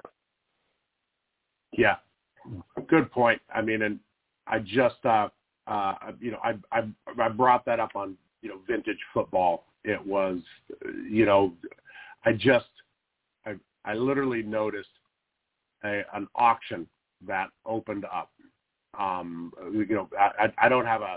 Yeah, good point. I mean, and I just, uh, uh, you know, I, I I brought that up on, you know, Vintage Football. It was, you know, I just, I I literally noticed a, an auction that opened up. Um, you know, I, I don't have a,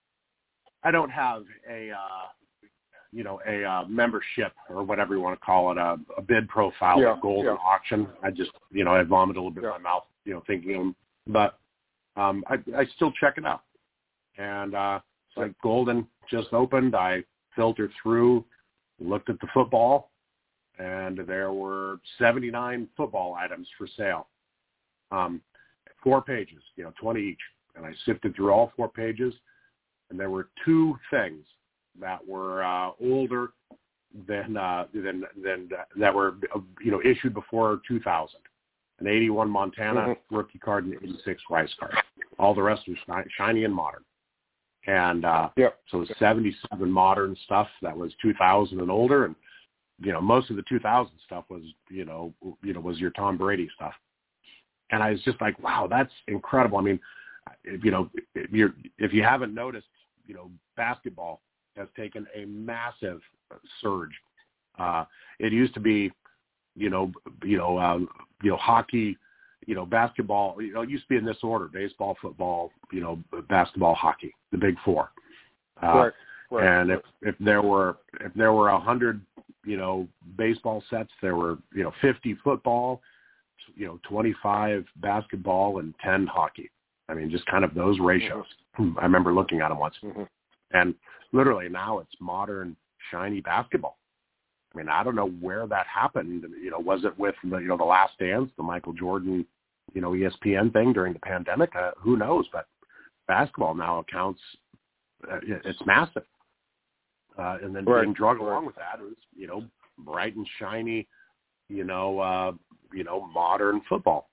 I don't have a, uh, you know, a uh, membership or whatever you want to call it, a, a bid profile yeah, at Golden yeah. Auction. I just, you know, I vomited a little bit yeah. in my mouth, you know, thinking of them. But um, I, I still check it out. And uh, so like Golden just opened. I filtered through, looked at the football, and there were seventy-nine football items for sale. Um, four pages, you know, twenty each. And I sifted through all four pages, and there were two things that were uh, older than uh, than than uh, that were uh, you know issued before two thousand. An eighty-one Montana mm-hmm. rookie card and an eighty-six Rice card. All the rest was shiny and modern. And uh, yep. so seventy-seven modern stuff that was two thousand and older, and you know most of the two thousand stuff was you know you know was your Tom Brady stuff. And I was just like, wow, that's incredible. I mean, if, you know, if you're if you haven't noticed, you know, basketball has taken a massive surge. Uh, it used to be, you know, you know, um, you know, hockey, you know, basketball. You know, it used to be in this order: baseball, football, you know, basketball, hockey, the big four. Uh, right. Right. And if, if there were if there were a hundred, you know, baseball sets, there were you know fifty football, you know, twenty-five basketball, and ten hockey. I mean, just kind of those ratios. Mm-hmm. I remember looking at them once. Mm-hmm. And literally now it's modern, shiny basketball. I mean, I don't know where that happened. You know, was it with the, you know, the Last Dance, the Michael Jordan, you know, E S P N thing during the pandemic? Uh, who knows? But basketball now accounts, uh, it's massive. Uh, and then right. being drug right. along with that is, you know, bright and shiny, you know, uh, you know, modern football.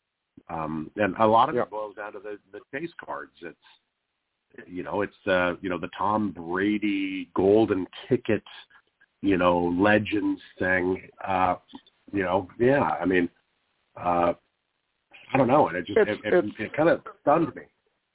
Um, and a lot of yeah. it boils down to the, the chase cards. It's, you know, it's the, you know, the Tom Brady golden ticket, you know, legends thing. Uh, you know, yeah, I mean, uh, I don't know. And it just, It's, it, it, it kind of stunned me.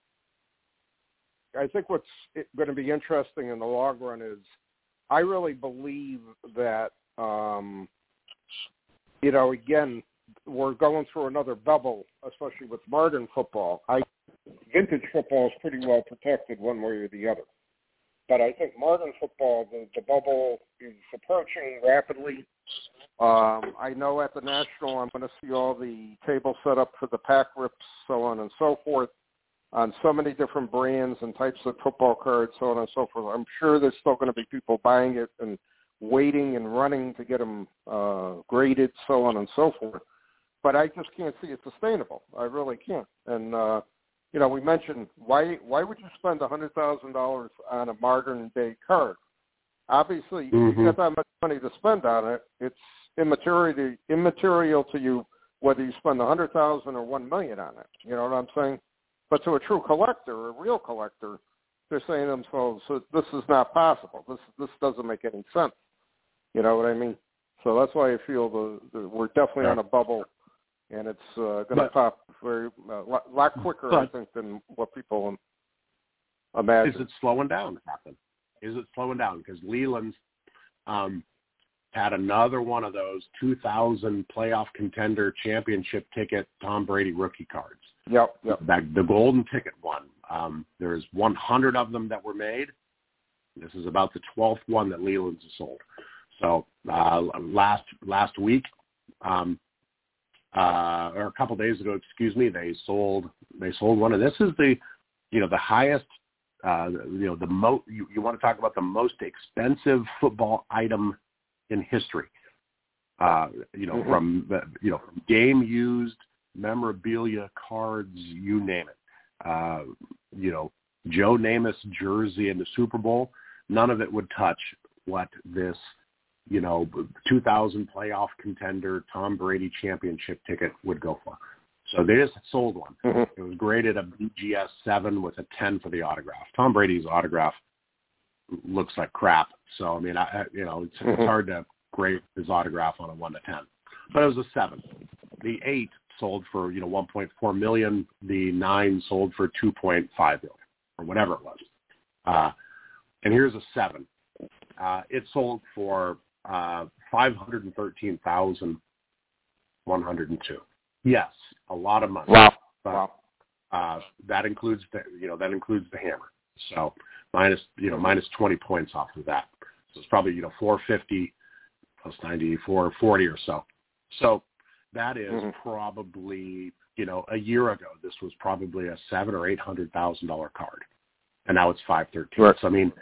I think what's going to be interesting in the long run is I really believe that, um, you know, again, we're going through another bubble, especially with modern football. I vintage football is pretty well protected one way or the other. But I think modern football, the, the bubble is approaching rapidly. Um, I know at the National I'm going to see all the tables set up for the pack rips, so on and so forth, on so many different brands and types of football cards, so on and so forth. I'm sure there's still going to be people buying it and waiting and running to get them uh, graded, so on and so forth. But I just can't see it sustainable. I really can't. And, uh, you know, we mentioned, why why would you spend one hundred thousand dollars on a modern-day card? Obviously, mm-hmm. if you got that much money to spend on it, it's immaterial to, immaterial to you whether you spend one hundred thousand dollars or one million dollars on it. You know what I'm saying? But to a true collector, a real collector, they're saying to themselves, so this is not possible. This this doesn't make any sense. You know what I mean? So that's why I feel the, the we're definitely on a bubble, and it's uh, going to pop very a uh, lot, lot quicker, but, I think, than what people imagine. Is it slowing down? Is it slowing down? Because Leland's um, had another one of those two thousand playoff contender championship ticket Tom Brady rookie cards. Yep, yep. That, the golden ticket one. Um, there's one hundred of them that were made. This is about the twelfth one that Leland's has sold. So uh, last last week, um, uh, or a couple days ago, excuse me, they sold they sold one, and this is the, you know, the highest, uh, you know, the mo. You, you want to talk about the most expensive football item in history. Uh, you know, mm-hmm. from you know from game used memorabilia, cards, you name it. Uh, you know, Joe Namath jersey in the Super Bowl, none of it would touch what this, you know, two thousand playoff contender Tom Brady championship ticket would go for. So they just sold one. Mm-hmm. It was graded a B G S seven with a ten for the autograph. Tom Brady's autograph looks like crap. So, I mean, I, you know, it's, mm-hmm. it's hard to grade his autograph on a one to ten. But it was a seven. The eight sold for, you know, one point four million dollars. The nine sold for two point five million dollars or whatever it was. Uh, and here's a seven. Uh, it sold for uh, five hundred thirteen thousand one hundred two. Yes, a lot of money. Wow. But, wow. Uh, that includes the, you know, that includes the hammer. So minus, you know, minus twenty points off of that. So it's probably, you know, four fifty plus ninety, four forty or so. So that is mm-hmm. probably, you know, a year ago, this was probably a seven or eight hundred thousand dollar card, and now it's five thirteen. Right. So I mean,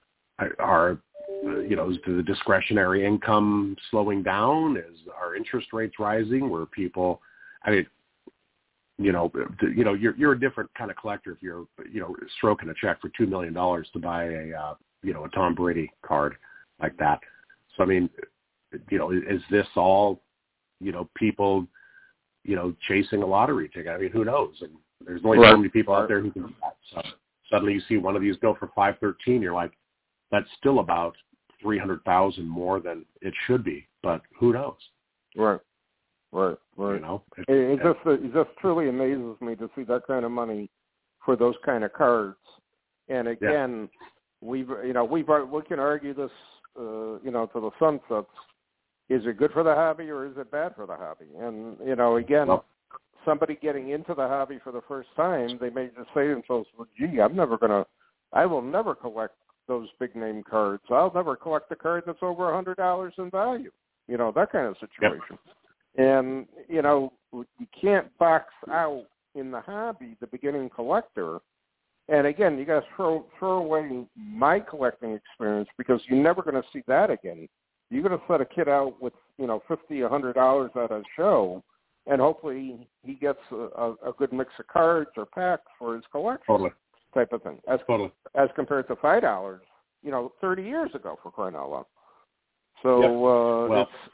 are, you know, is the discretionary income slowing down? Is our interest rates rising? Where people, I mean, you know, you know, you're you're a different kind of collector if you're, you know, stroking a check for two million dollars to buy a, uh, you know, a Tom Brady card like that. So I mean, you know, is this all, you know, people, you know, chasing a lottery ticket? I mean, who knows? And there's only right. so many people out there who can do that. So suddenly you see one of these go for five thirteen, you're like, that's still about three hundred thousand more than it should be, but who knows? Right, right, right. You know, it, it, it just it just truly amazes me to see that kind of money for those kind of cards. And again, yeah. we've you know we've we can argue this uh, you know to the sunsets. Is it good for the hobby or is it bad for the hobby? And you know, again, well, somebody getting into the hobby for the first time, they may just say to themselves, "Well, gee, I'm never gonna, I will never collect those big name cards. I'll never collect a card that's over a hundred dollars in value." You know, that kind of situation. Yep. And you know, you can't box out in the hobby the beginning collector. And again, you got to throw throw away my collecting experience because you're never going to see that again. You're going to set a kid out with, you know, fifty, a hundred dollars at a show, and hopefully he gets a, a good mix of cards or packs for his collection, totally. Type of thing. As totally. as compared to five dollars, you know, thirty years ago, for crying out loud. So yep. uh, well, it's it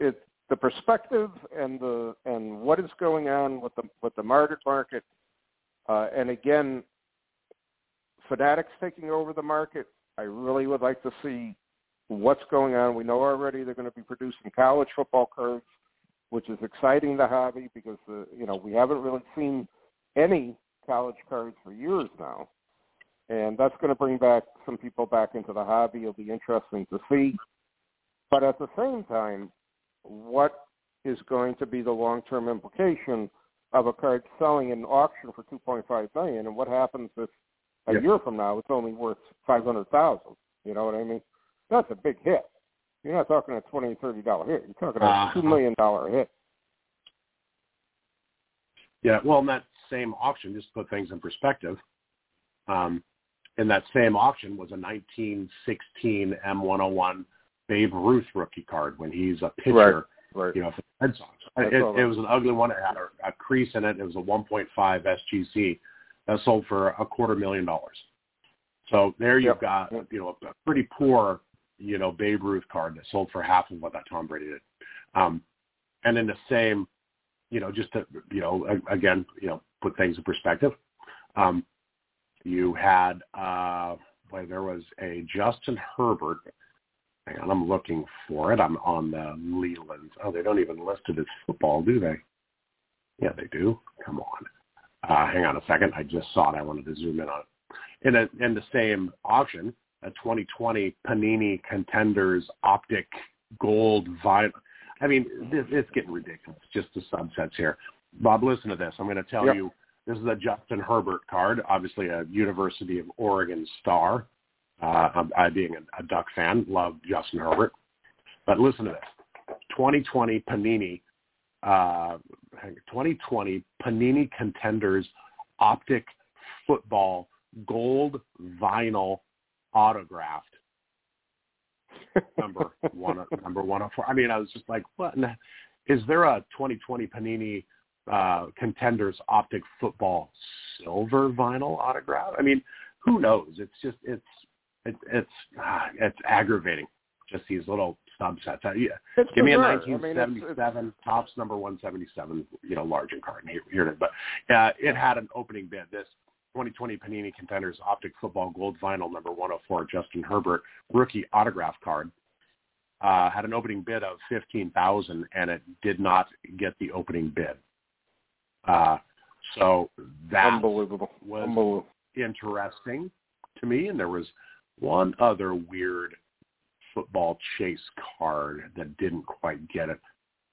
the perspective and the and what is going on with the with the market market, uh, and again, Fanatics taking over the market. I really would like to see what's going on. We know already they're going to be producing college football cards, which is exciting the hobby because the you know we haven't really seen any college cards for years now, and that's going to bring back some people back into the hobby. It'll be interesting to see, but at the same time, what is going to be the long-term implication of a card selling in auction for two point five million dollars, and what happens if a yeah. year from now it's only worth five hundred thousand dollars? You know what I mean? That's a big hit. You're not talking a twenty dollars, thirty dollars hit. You're talking a two million dollars hit. Yeah, well, in that same auction, just to put things in perspective, um, in that same auction was a nineteen sixteen M one oh one Babe Ruth rookie card when he's a pitcher, right, right. you know, for the Red Sox. It, it, it was an ugly one. It had a, a crease in it. It was a one point five S G C that sold for a quarter million dollars. So there you've yep. got, you know, a pretty poor, you know, Babe Ruth card that sold for half of what that Tom Brady did. Um, and in the same, you know, just to, you know, again, you know, put things in perspective, um, you had, uh, well, there was a Justin Herbert. Hang on, I'm looking for it. I'm on the Leland. Oh, they don't even list it as football, do they? Yeah, they do. Come on. Uh, hang on a second. I just saw it. I wanted to zoom in on it. In, a, in the same auction, a twenty twenty Panini Contenders Optic Gold Vinyl. I mean, this, it's getting ridiculous, just the subsets here. Bob, listen to this. I'm going to tell yep. you, this is a Justin Herbert card, obviously a University of Oregon star. Uh, I, being a, a Duck fan, love Justin Herbert. But listen to this. twenty twenty Panini, uh, twenty twenty Panini Contenders Optic Football Gold Vinyl Autographed. number one, number one oh four. I mean, I was just like, what? Is there a twenty twenty Panini uh, Contenders Optic Football Silver Vinyl Autograph? I mean, who knows? It's just, it's, It, it's uh, it's aggravating, just these little subsets. Uh, yeah. It's Give bizarre. me a nineteen seventy-seven I mean, it's, it's... Topps number one seventy-seven, you know, Largent card. Here, here it is. But uh, it had an opening bid. This twenty twenty Panini Contenders Optic Football Gold Vinyl number one oh four Justin Herbert rookie autograph card uh, had an opening bid of fifteen thousand dollars, and it did not get the opening bid. Uh, so that Unbelievable. was Unbelievable. interesting to me, and there was one other weird football chase card that didn't quite get it.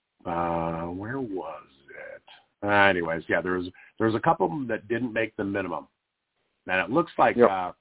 Uh, where was it? Uh, anyways, yeah, there was there was a couple of them that didn't make the minimum, and it looks like yep. uh,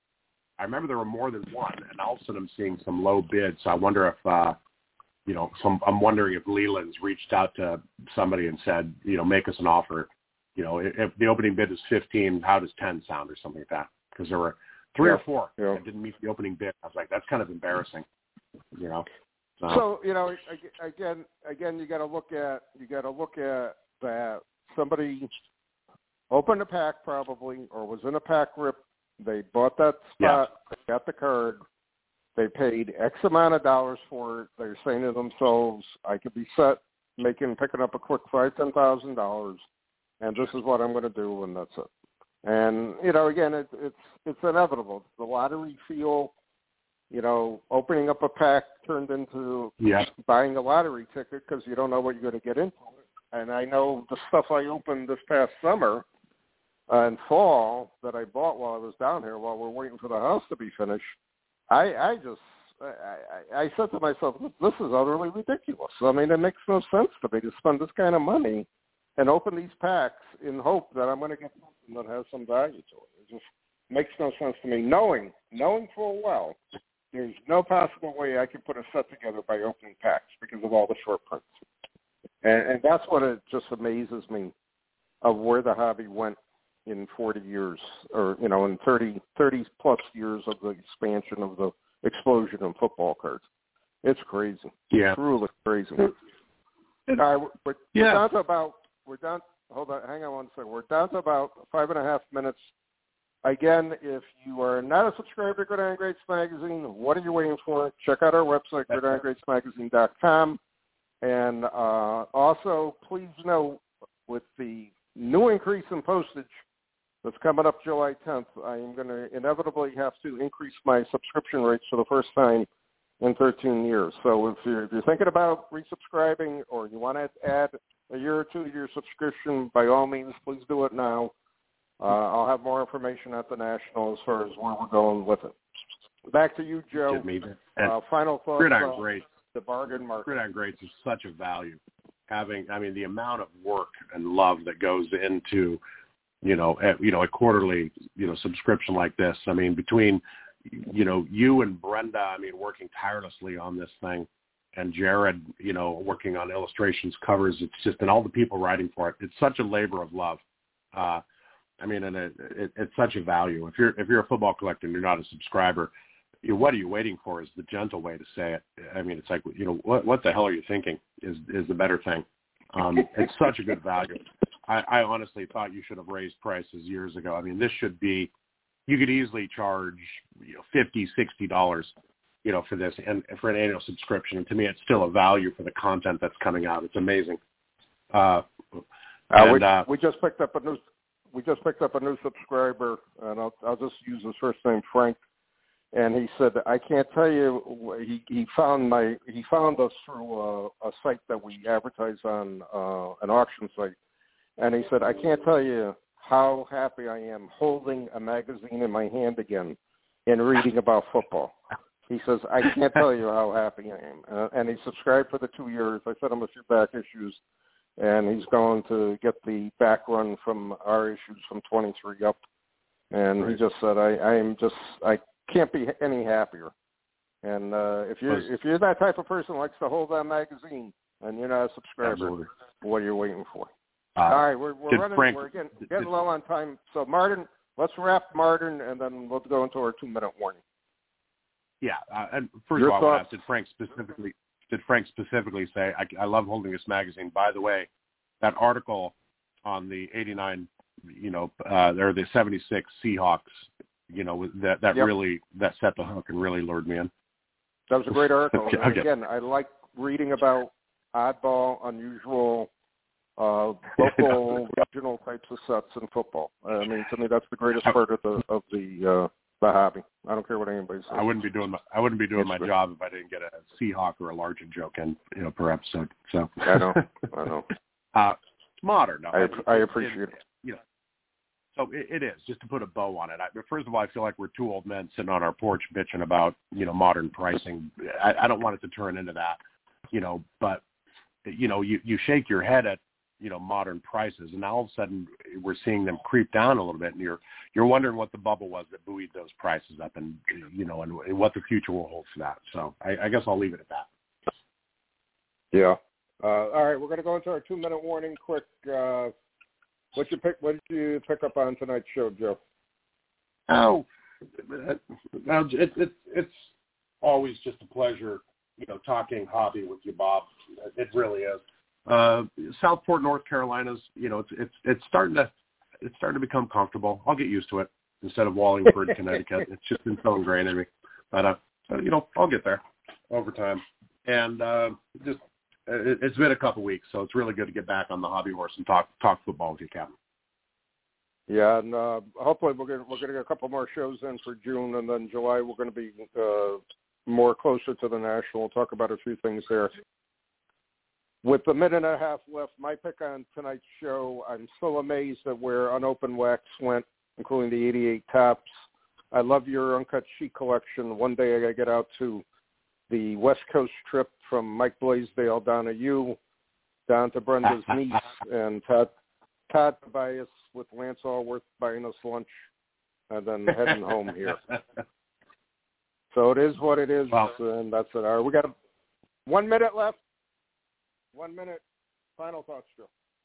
I remember there were more than one, and all of a sudden I'm seeing some low bids. So I wonder if uh, you know, some I'm wondering if Leland's reached out to somebody and said, you know, make us an offer. You know, if, if the opening bid is fifteen, how does ten sound or something like that? Because there were Three yeah, or four yeah. that didn't meet the opening bid. I was like, that's kind of embarrassing, you know. So, so you know, again, again, you got to look at you got to look at that somebody opened a pack probably, or was in a pack rip. They bought that spot, yeah. they got the card, they paid X amount of dollars for it. They're saying to themselves, I could be set making picking up a quick five ten thousand dollars, and this is what I'm going to do, and that's it. And, you know, again, it, it's it's inevitable. The lottery feel, you know, opening up a pack turned into yeah. buying a lottery ticket because you don't know what you're going to get into. And I know the stuff I opened this past summer uh, and fall that I bought while I was down here while we're waiting for the house to be finished, I, I just, I, I, I said to myself, this is utterly ridiculous. I mean, it makes no sense to me to spend this kind of money and open these packs in hope that I'm going to get something that has some value to it. It just makes no sense to me, knowing, knowing full well there's no possible way I can put a set together by opening packs because of all the short prints. And, and that's what it just amazes me of where the hobby went in forty years, or, you know, in thirty, thirty plus years of the expansion of the explosion in football cards. It's crazy. Yeah. Truly crazy. All right, we're, yeah. we're down to about, we're down, hold on, hang on one second. We're down to about five and a half minutes. Again, if you are not a subscriber to Gridiron Greats Magazine, what are you waiting for? Check out our website, gridiron greats magazine dot com. And uh, also, please note, with the new increase in postage that's coming up July tenth, I am going to inevitably have to increase my subscription rates for the first time in thirteen years. So if you're, if you're thinking about resubscribing or you want to add a year or two to your subscription, by all means, please do it now. Uh, I'll have more information at the National as far as where we're going with it. Back to you, Joe. Uh, final thoughts Gridiron on Greats. the bargain market. Gridiron Greats is such a value. Having, I mean, the amount of work and love that goes into, you know, a, you know, a quarterly, you know, subscription like this. I mean, between, you know, you and Brenda, I mean, working tirelessly on this thing, and Jared, you know, working on illustrations, covers. It's just, and all the people writing for it. It's such a labor of love. Uh, I mean, and it, it, it's such a value. If you're if you're a football collector and you're not a subscriber, you know, what are you waiting for? Is the gentle way to say it. I mean, it's like, you know, what what the hell are you thinking? Is is the better thing. Um, it's such a good value. I, I honestly thought you should have raised prices years ago. I mean, this should be. You could easily charge, you know, fifty, sixty dollars, you know, for this and for an annual subscription. And to me, it's still a value for the content that's coming out. It's amazing. Uh, and, uh, we, uh, we just picked up a new. We just picked up a new subscriber, and I'll, I'll just use his first name, Frank. And he said, "I can't tell you." He, he found my he found us through a, a site that we advertise on, uh, an auction site. And he said, "I can't tell you how happy I am holding a magazine in my hand again and reading about football." He says, "I can't tell you how happy I am." Uh, and he subscribed for the two years. I sent him a few back issues. And he's going to get the back run from our issues from twenty-three up. And right. He just said, I, I am just, I can't be any happier. And uh, if you're if you're that type of person who likes to hold that magazine and you're not a subscriber, Absolutely. What are you waiting for? Uh, All right, we're, we're running, Frank, we're getting, getting low on time. So, Martin, let's wrap Martin, and then we'll go into our two-minute warning. Yeah, uh, and first Your of all, I thoughts? did Frank specifically did Frank specifically say, I, I love holding this magazine. By the way, that article on the eighty-nine, you know, uh, or the seventy-six Seahawks, you know, that, that yep. really, that set the hook and really lured me in. That was a great article. okay, and okay. Again, I like reading about oddball, unusual, uh, local, regional types of sets in football. I mean, to me, that's the greatest part of the, of the, uh, the hobby. I don't care what anybody says. I wouldn't be doing my I wouldn't be doing my job if I didn't get a Seahawk or a larger joke in, you know, per episode. So I know, I know. uh, modern. I, I, I appreciate it, it. You know, so it, it is just to put a bow on it. I, first of all, I feel like we're two old men sitting on our porch bitching about, you know, modern pricing. I, I don't want it to turn into that, you know. But you know, you you shake your head at, you know, modern prices, and now all of a sudden we're seeing them creep down a little bit, and you're you're wondering what the bubble was that buoyed those prices up, and you know, and, and what the future will hold for that. So I, I guess I'll leave it at that. Yeah. Uh, all right, we're going to go into our two-minute warning. Quick, uh, what you pick? What did you pick up on tonight's show, Joe? Oh, now it's it, it's always just a pleasure, you know, talking hobby with you, Bob. It really is. Uh, Southport, North Carolina's, you know, it's it's it's starting to it's starting to become comfortable. I'll get used to it instead of Wallingford, Connecticut. It's just been so ingrained in me. But uh, you know, I'll get there over time. And uh, just it, it's been a couple weeks, so it's really good to get back on the hobby horse and talk talk football with you, Captain. Yeah, and uh, hopefully we're going we're going to get a couple more shows in for June, and then July we're going to be uh, more closer to the National. We'll talk about a few things there. With a minute and a half left, my pick on tonight's show, I'm still amazed at where Unopened Wax went, including the eighty-eight Tops. I love your Uncut Sheet collection. One day I got to get out to the West Coast trip from Mike Blaisdell down to you, down to Brenda's niece, and Todd, Todd Tobias with Lance Allworth buying us lunch, and then heading home here. So it is what it is, wow. And that's it. All right, we got a, one minute left. One minute. Final thoughts, Joe.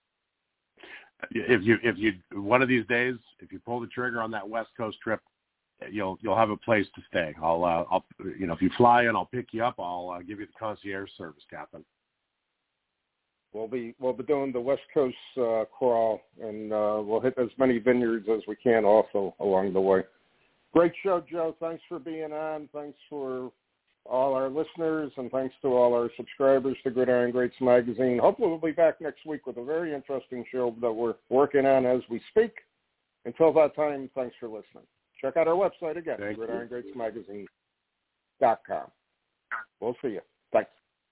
If you if you one of these days, if you pull the trigger on that West Coast trip, you'll you'll have a place to stay. I'll uh, I'll you know if you fly in, I'll pick you up. I'll uh, give you the concierge service, Captain. We'll be we'll be doing the West Coast uh, crawl, and uh, we'll hit as many vineyards as we can also along the way. Great show, Joe. Thanks for being on. Thanks for all our listeners, and thanks to all our subscribers to Gridiron Greats Magazine. Hopefully we'll be back next week with a very interesting show that we're working on as we speak. Until that time, thanks for listening. Check out our website again, gridiron greats magazine dot com. We'll see you. Thanks.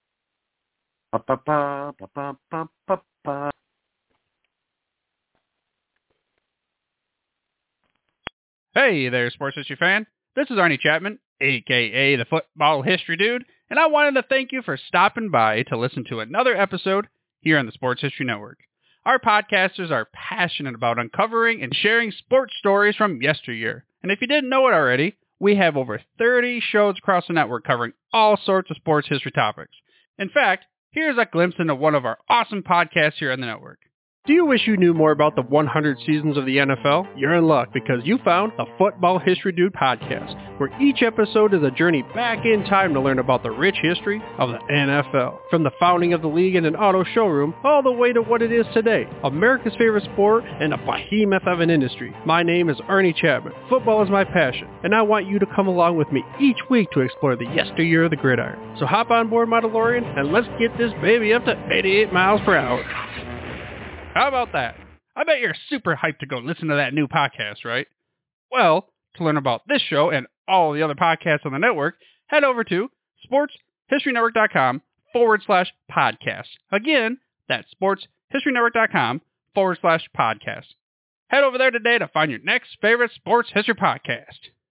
Ba-ba-ba-ba-ba-ba-ba. Hey there, sports history fan. This is Arnie Chapman, a k a the Football History Dude, and I wanted to thank you for stopping by to listen to another episode here on the Sports History Network. Our podcasters are passionate about uncovering and sharing sports stories from yesteryear. And if you didn't know it already, we have over thirty shows across the network covering all sorts of sports history topics. In fact, here's a glimpse into one of our awesome podcasts here on the network. Do you wish you knew more about the one hundred seasons of the N F L? You're in luck because you found the Football History Dude podcast, where each episode is a journey back in time to learn about the rich history of the N F L. From the founding of the league in an auto showroom, all the way to what it is today, America's favorite sport and a behemoth of an industry. My name is Arnie Chapman. Football is my passion, and I want you to come along with me each week to explore the yesteryear of the gridiron. So hop on board my DeLorean and let's get this baby up to eighty-eight miles per hour. How about that? I bet you're super hyped to go listen to that new podcast, right? Well, to learn about this show and all the other podcasts on the network, head over to sportshistorynetwork.com forward slash podcast. Again, that's sportshistorynetwork.com forward slash podcast. Head over there today to find your next favorite sports history podcast.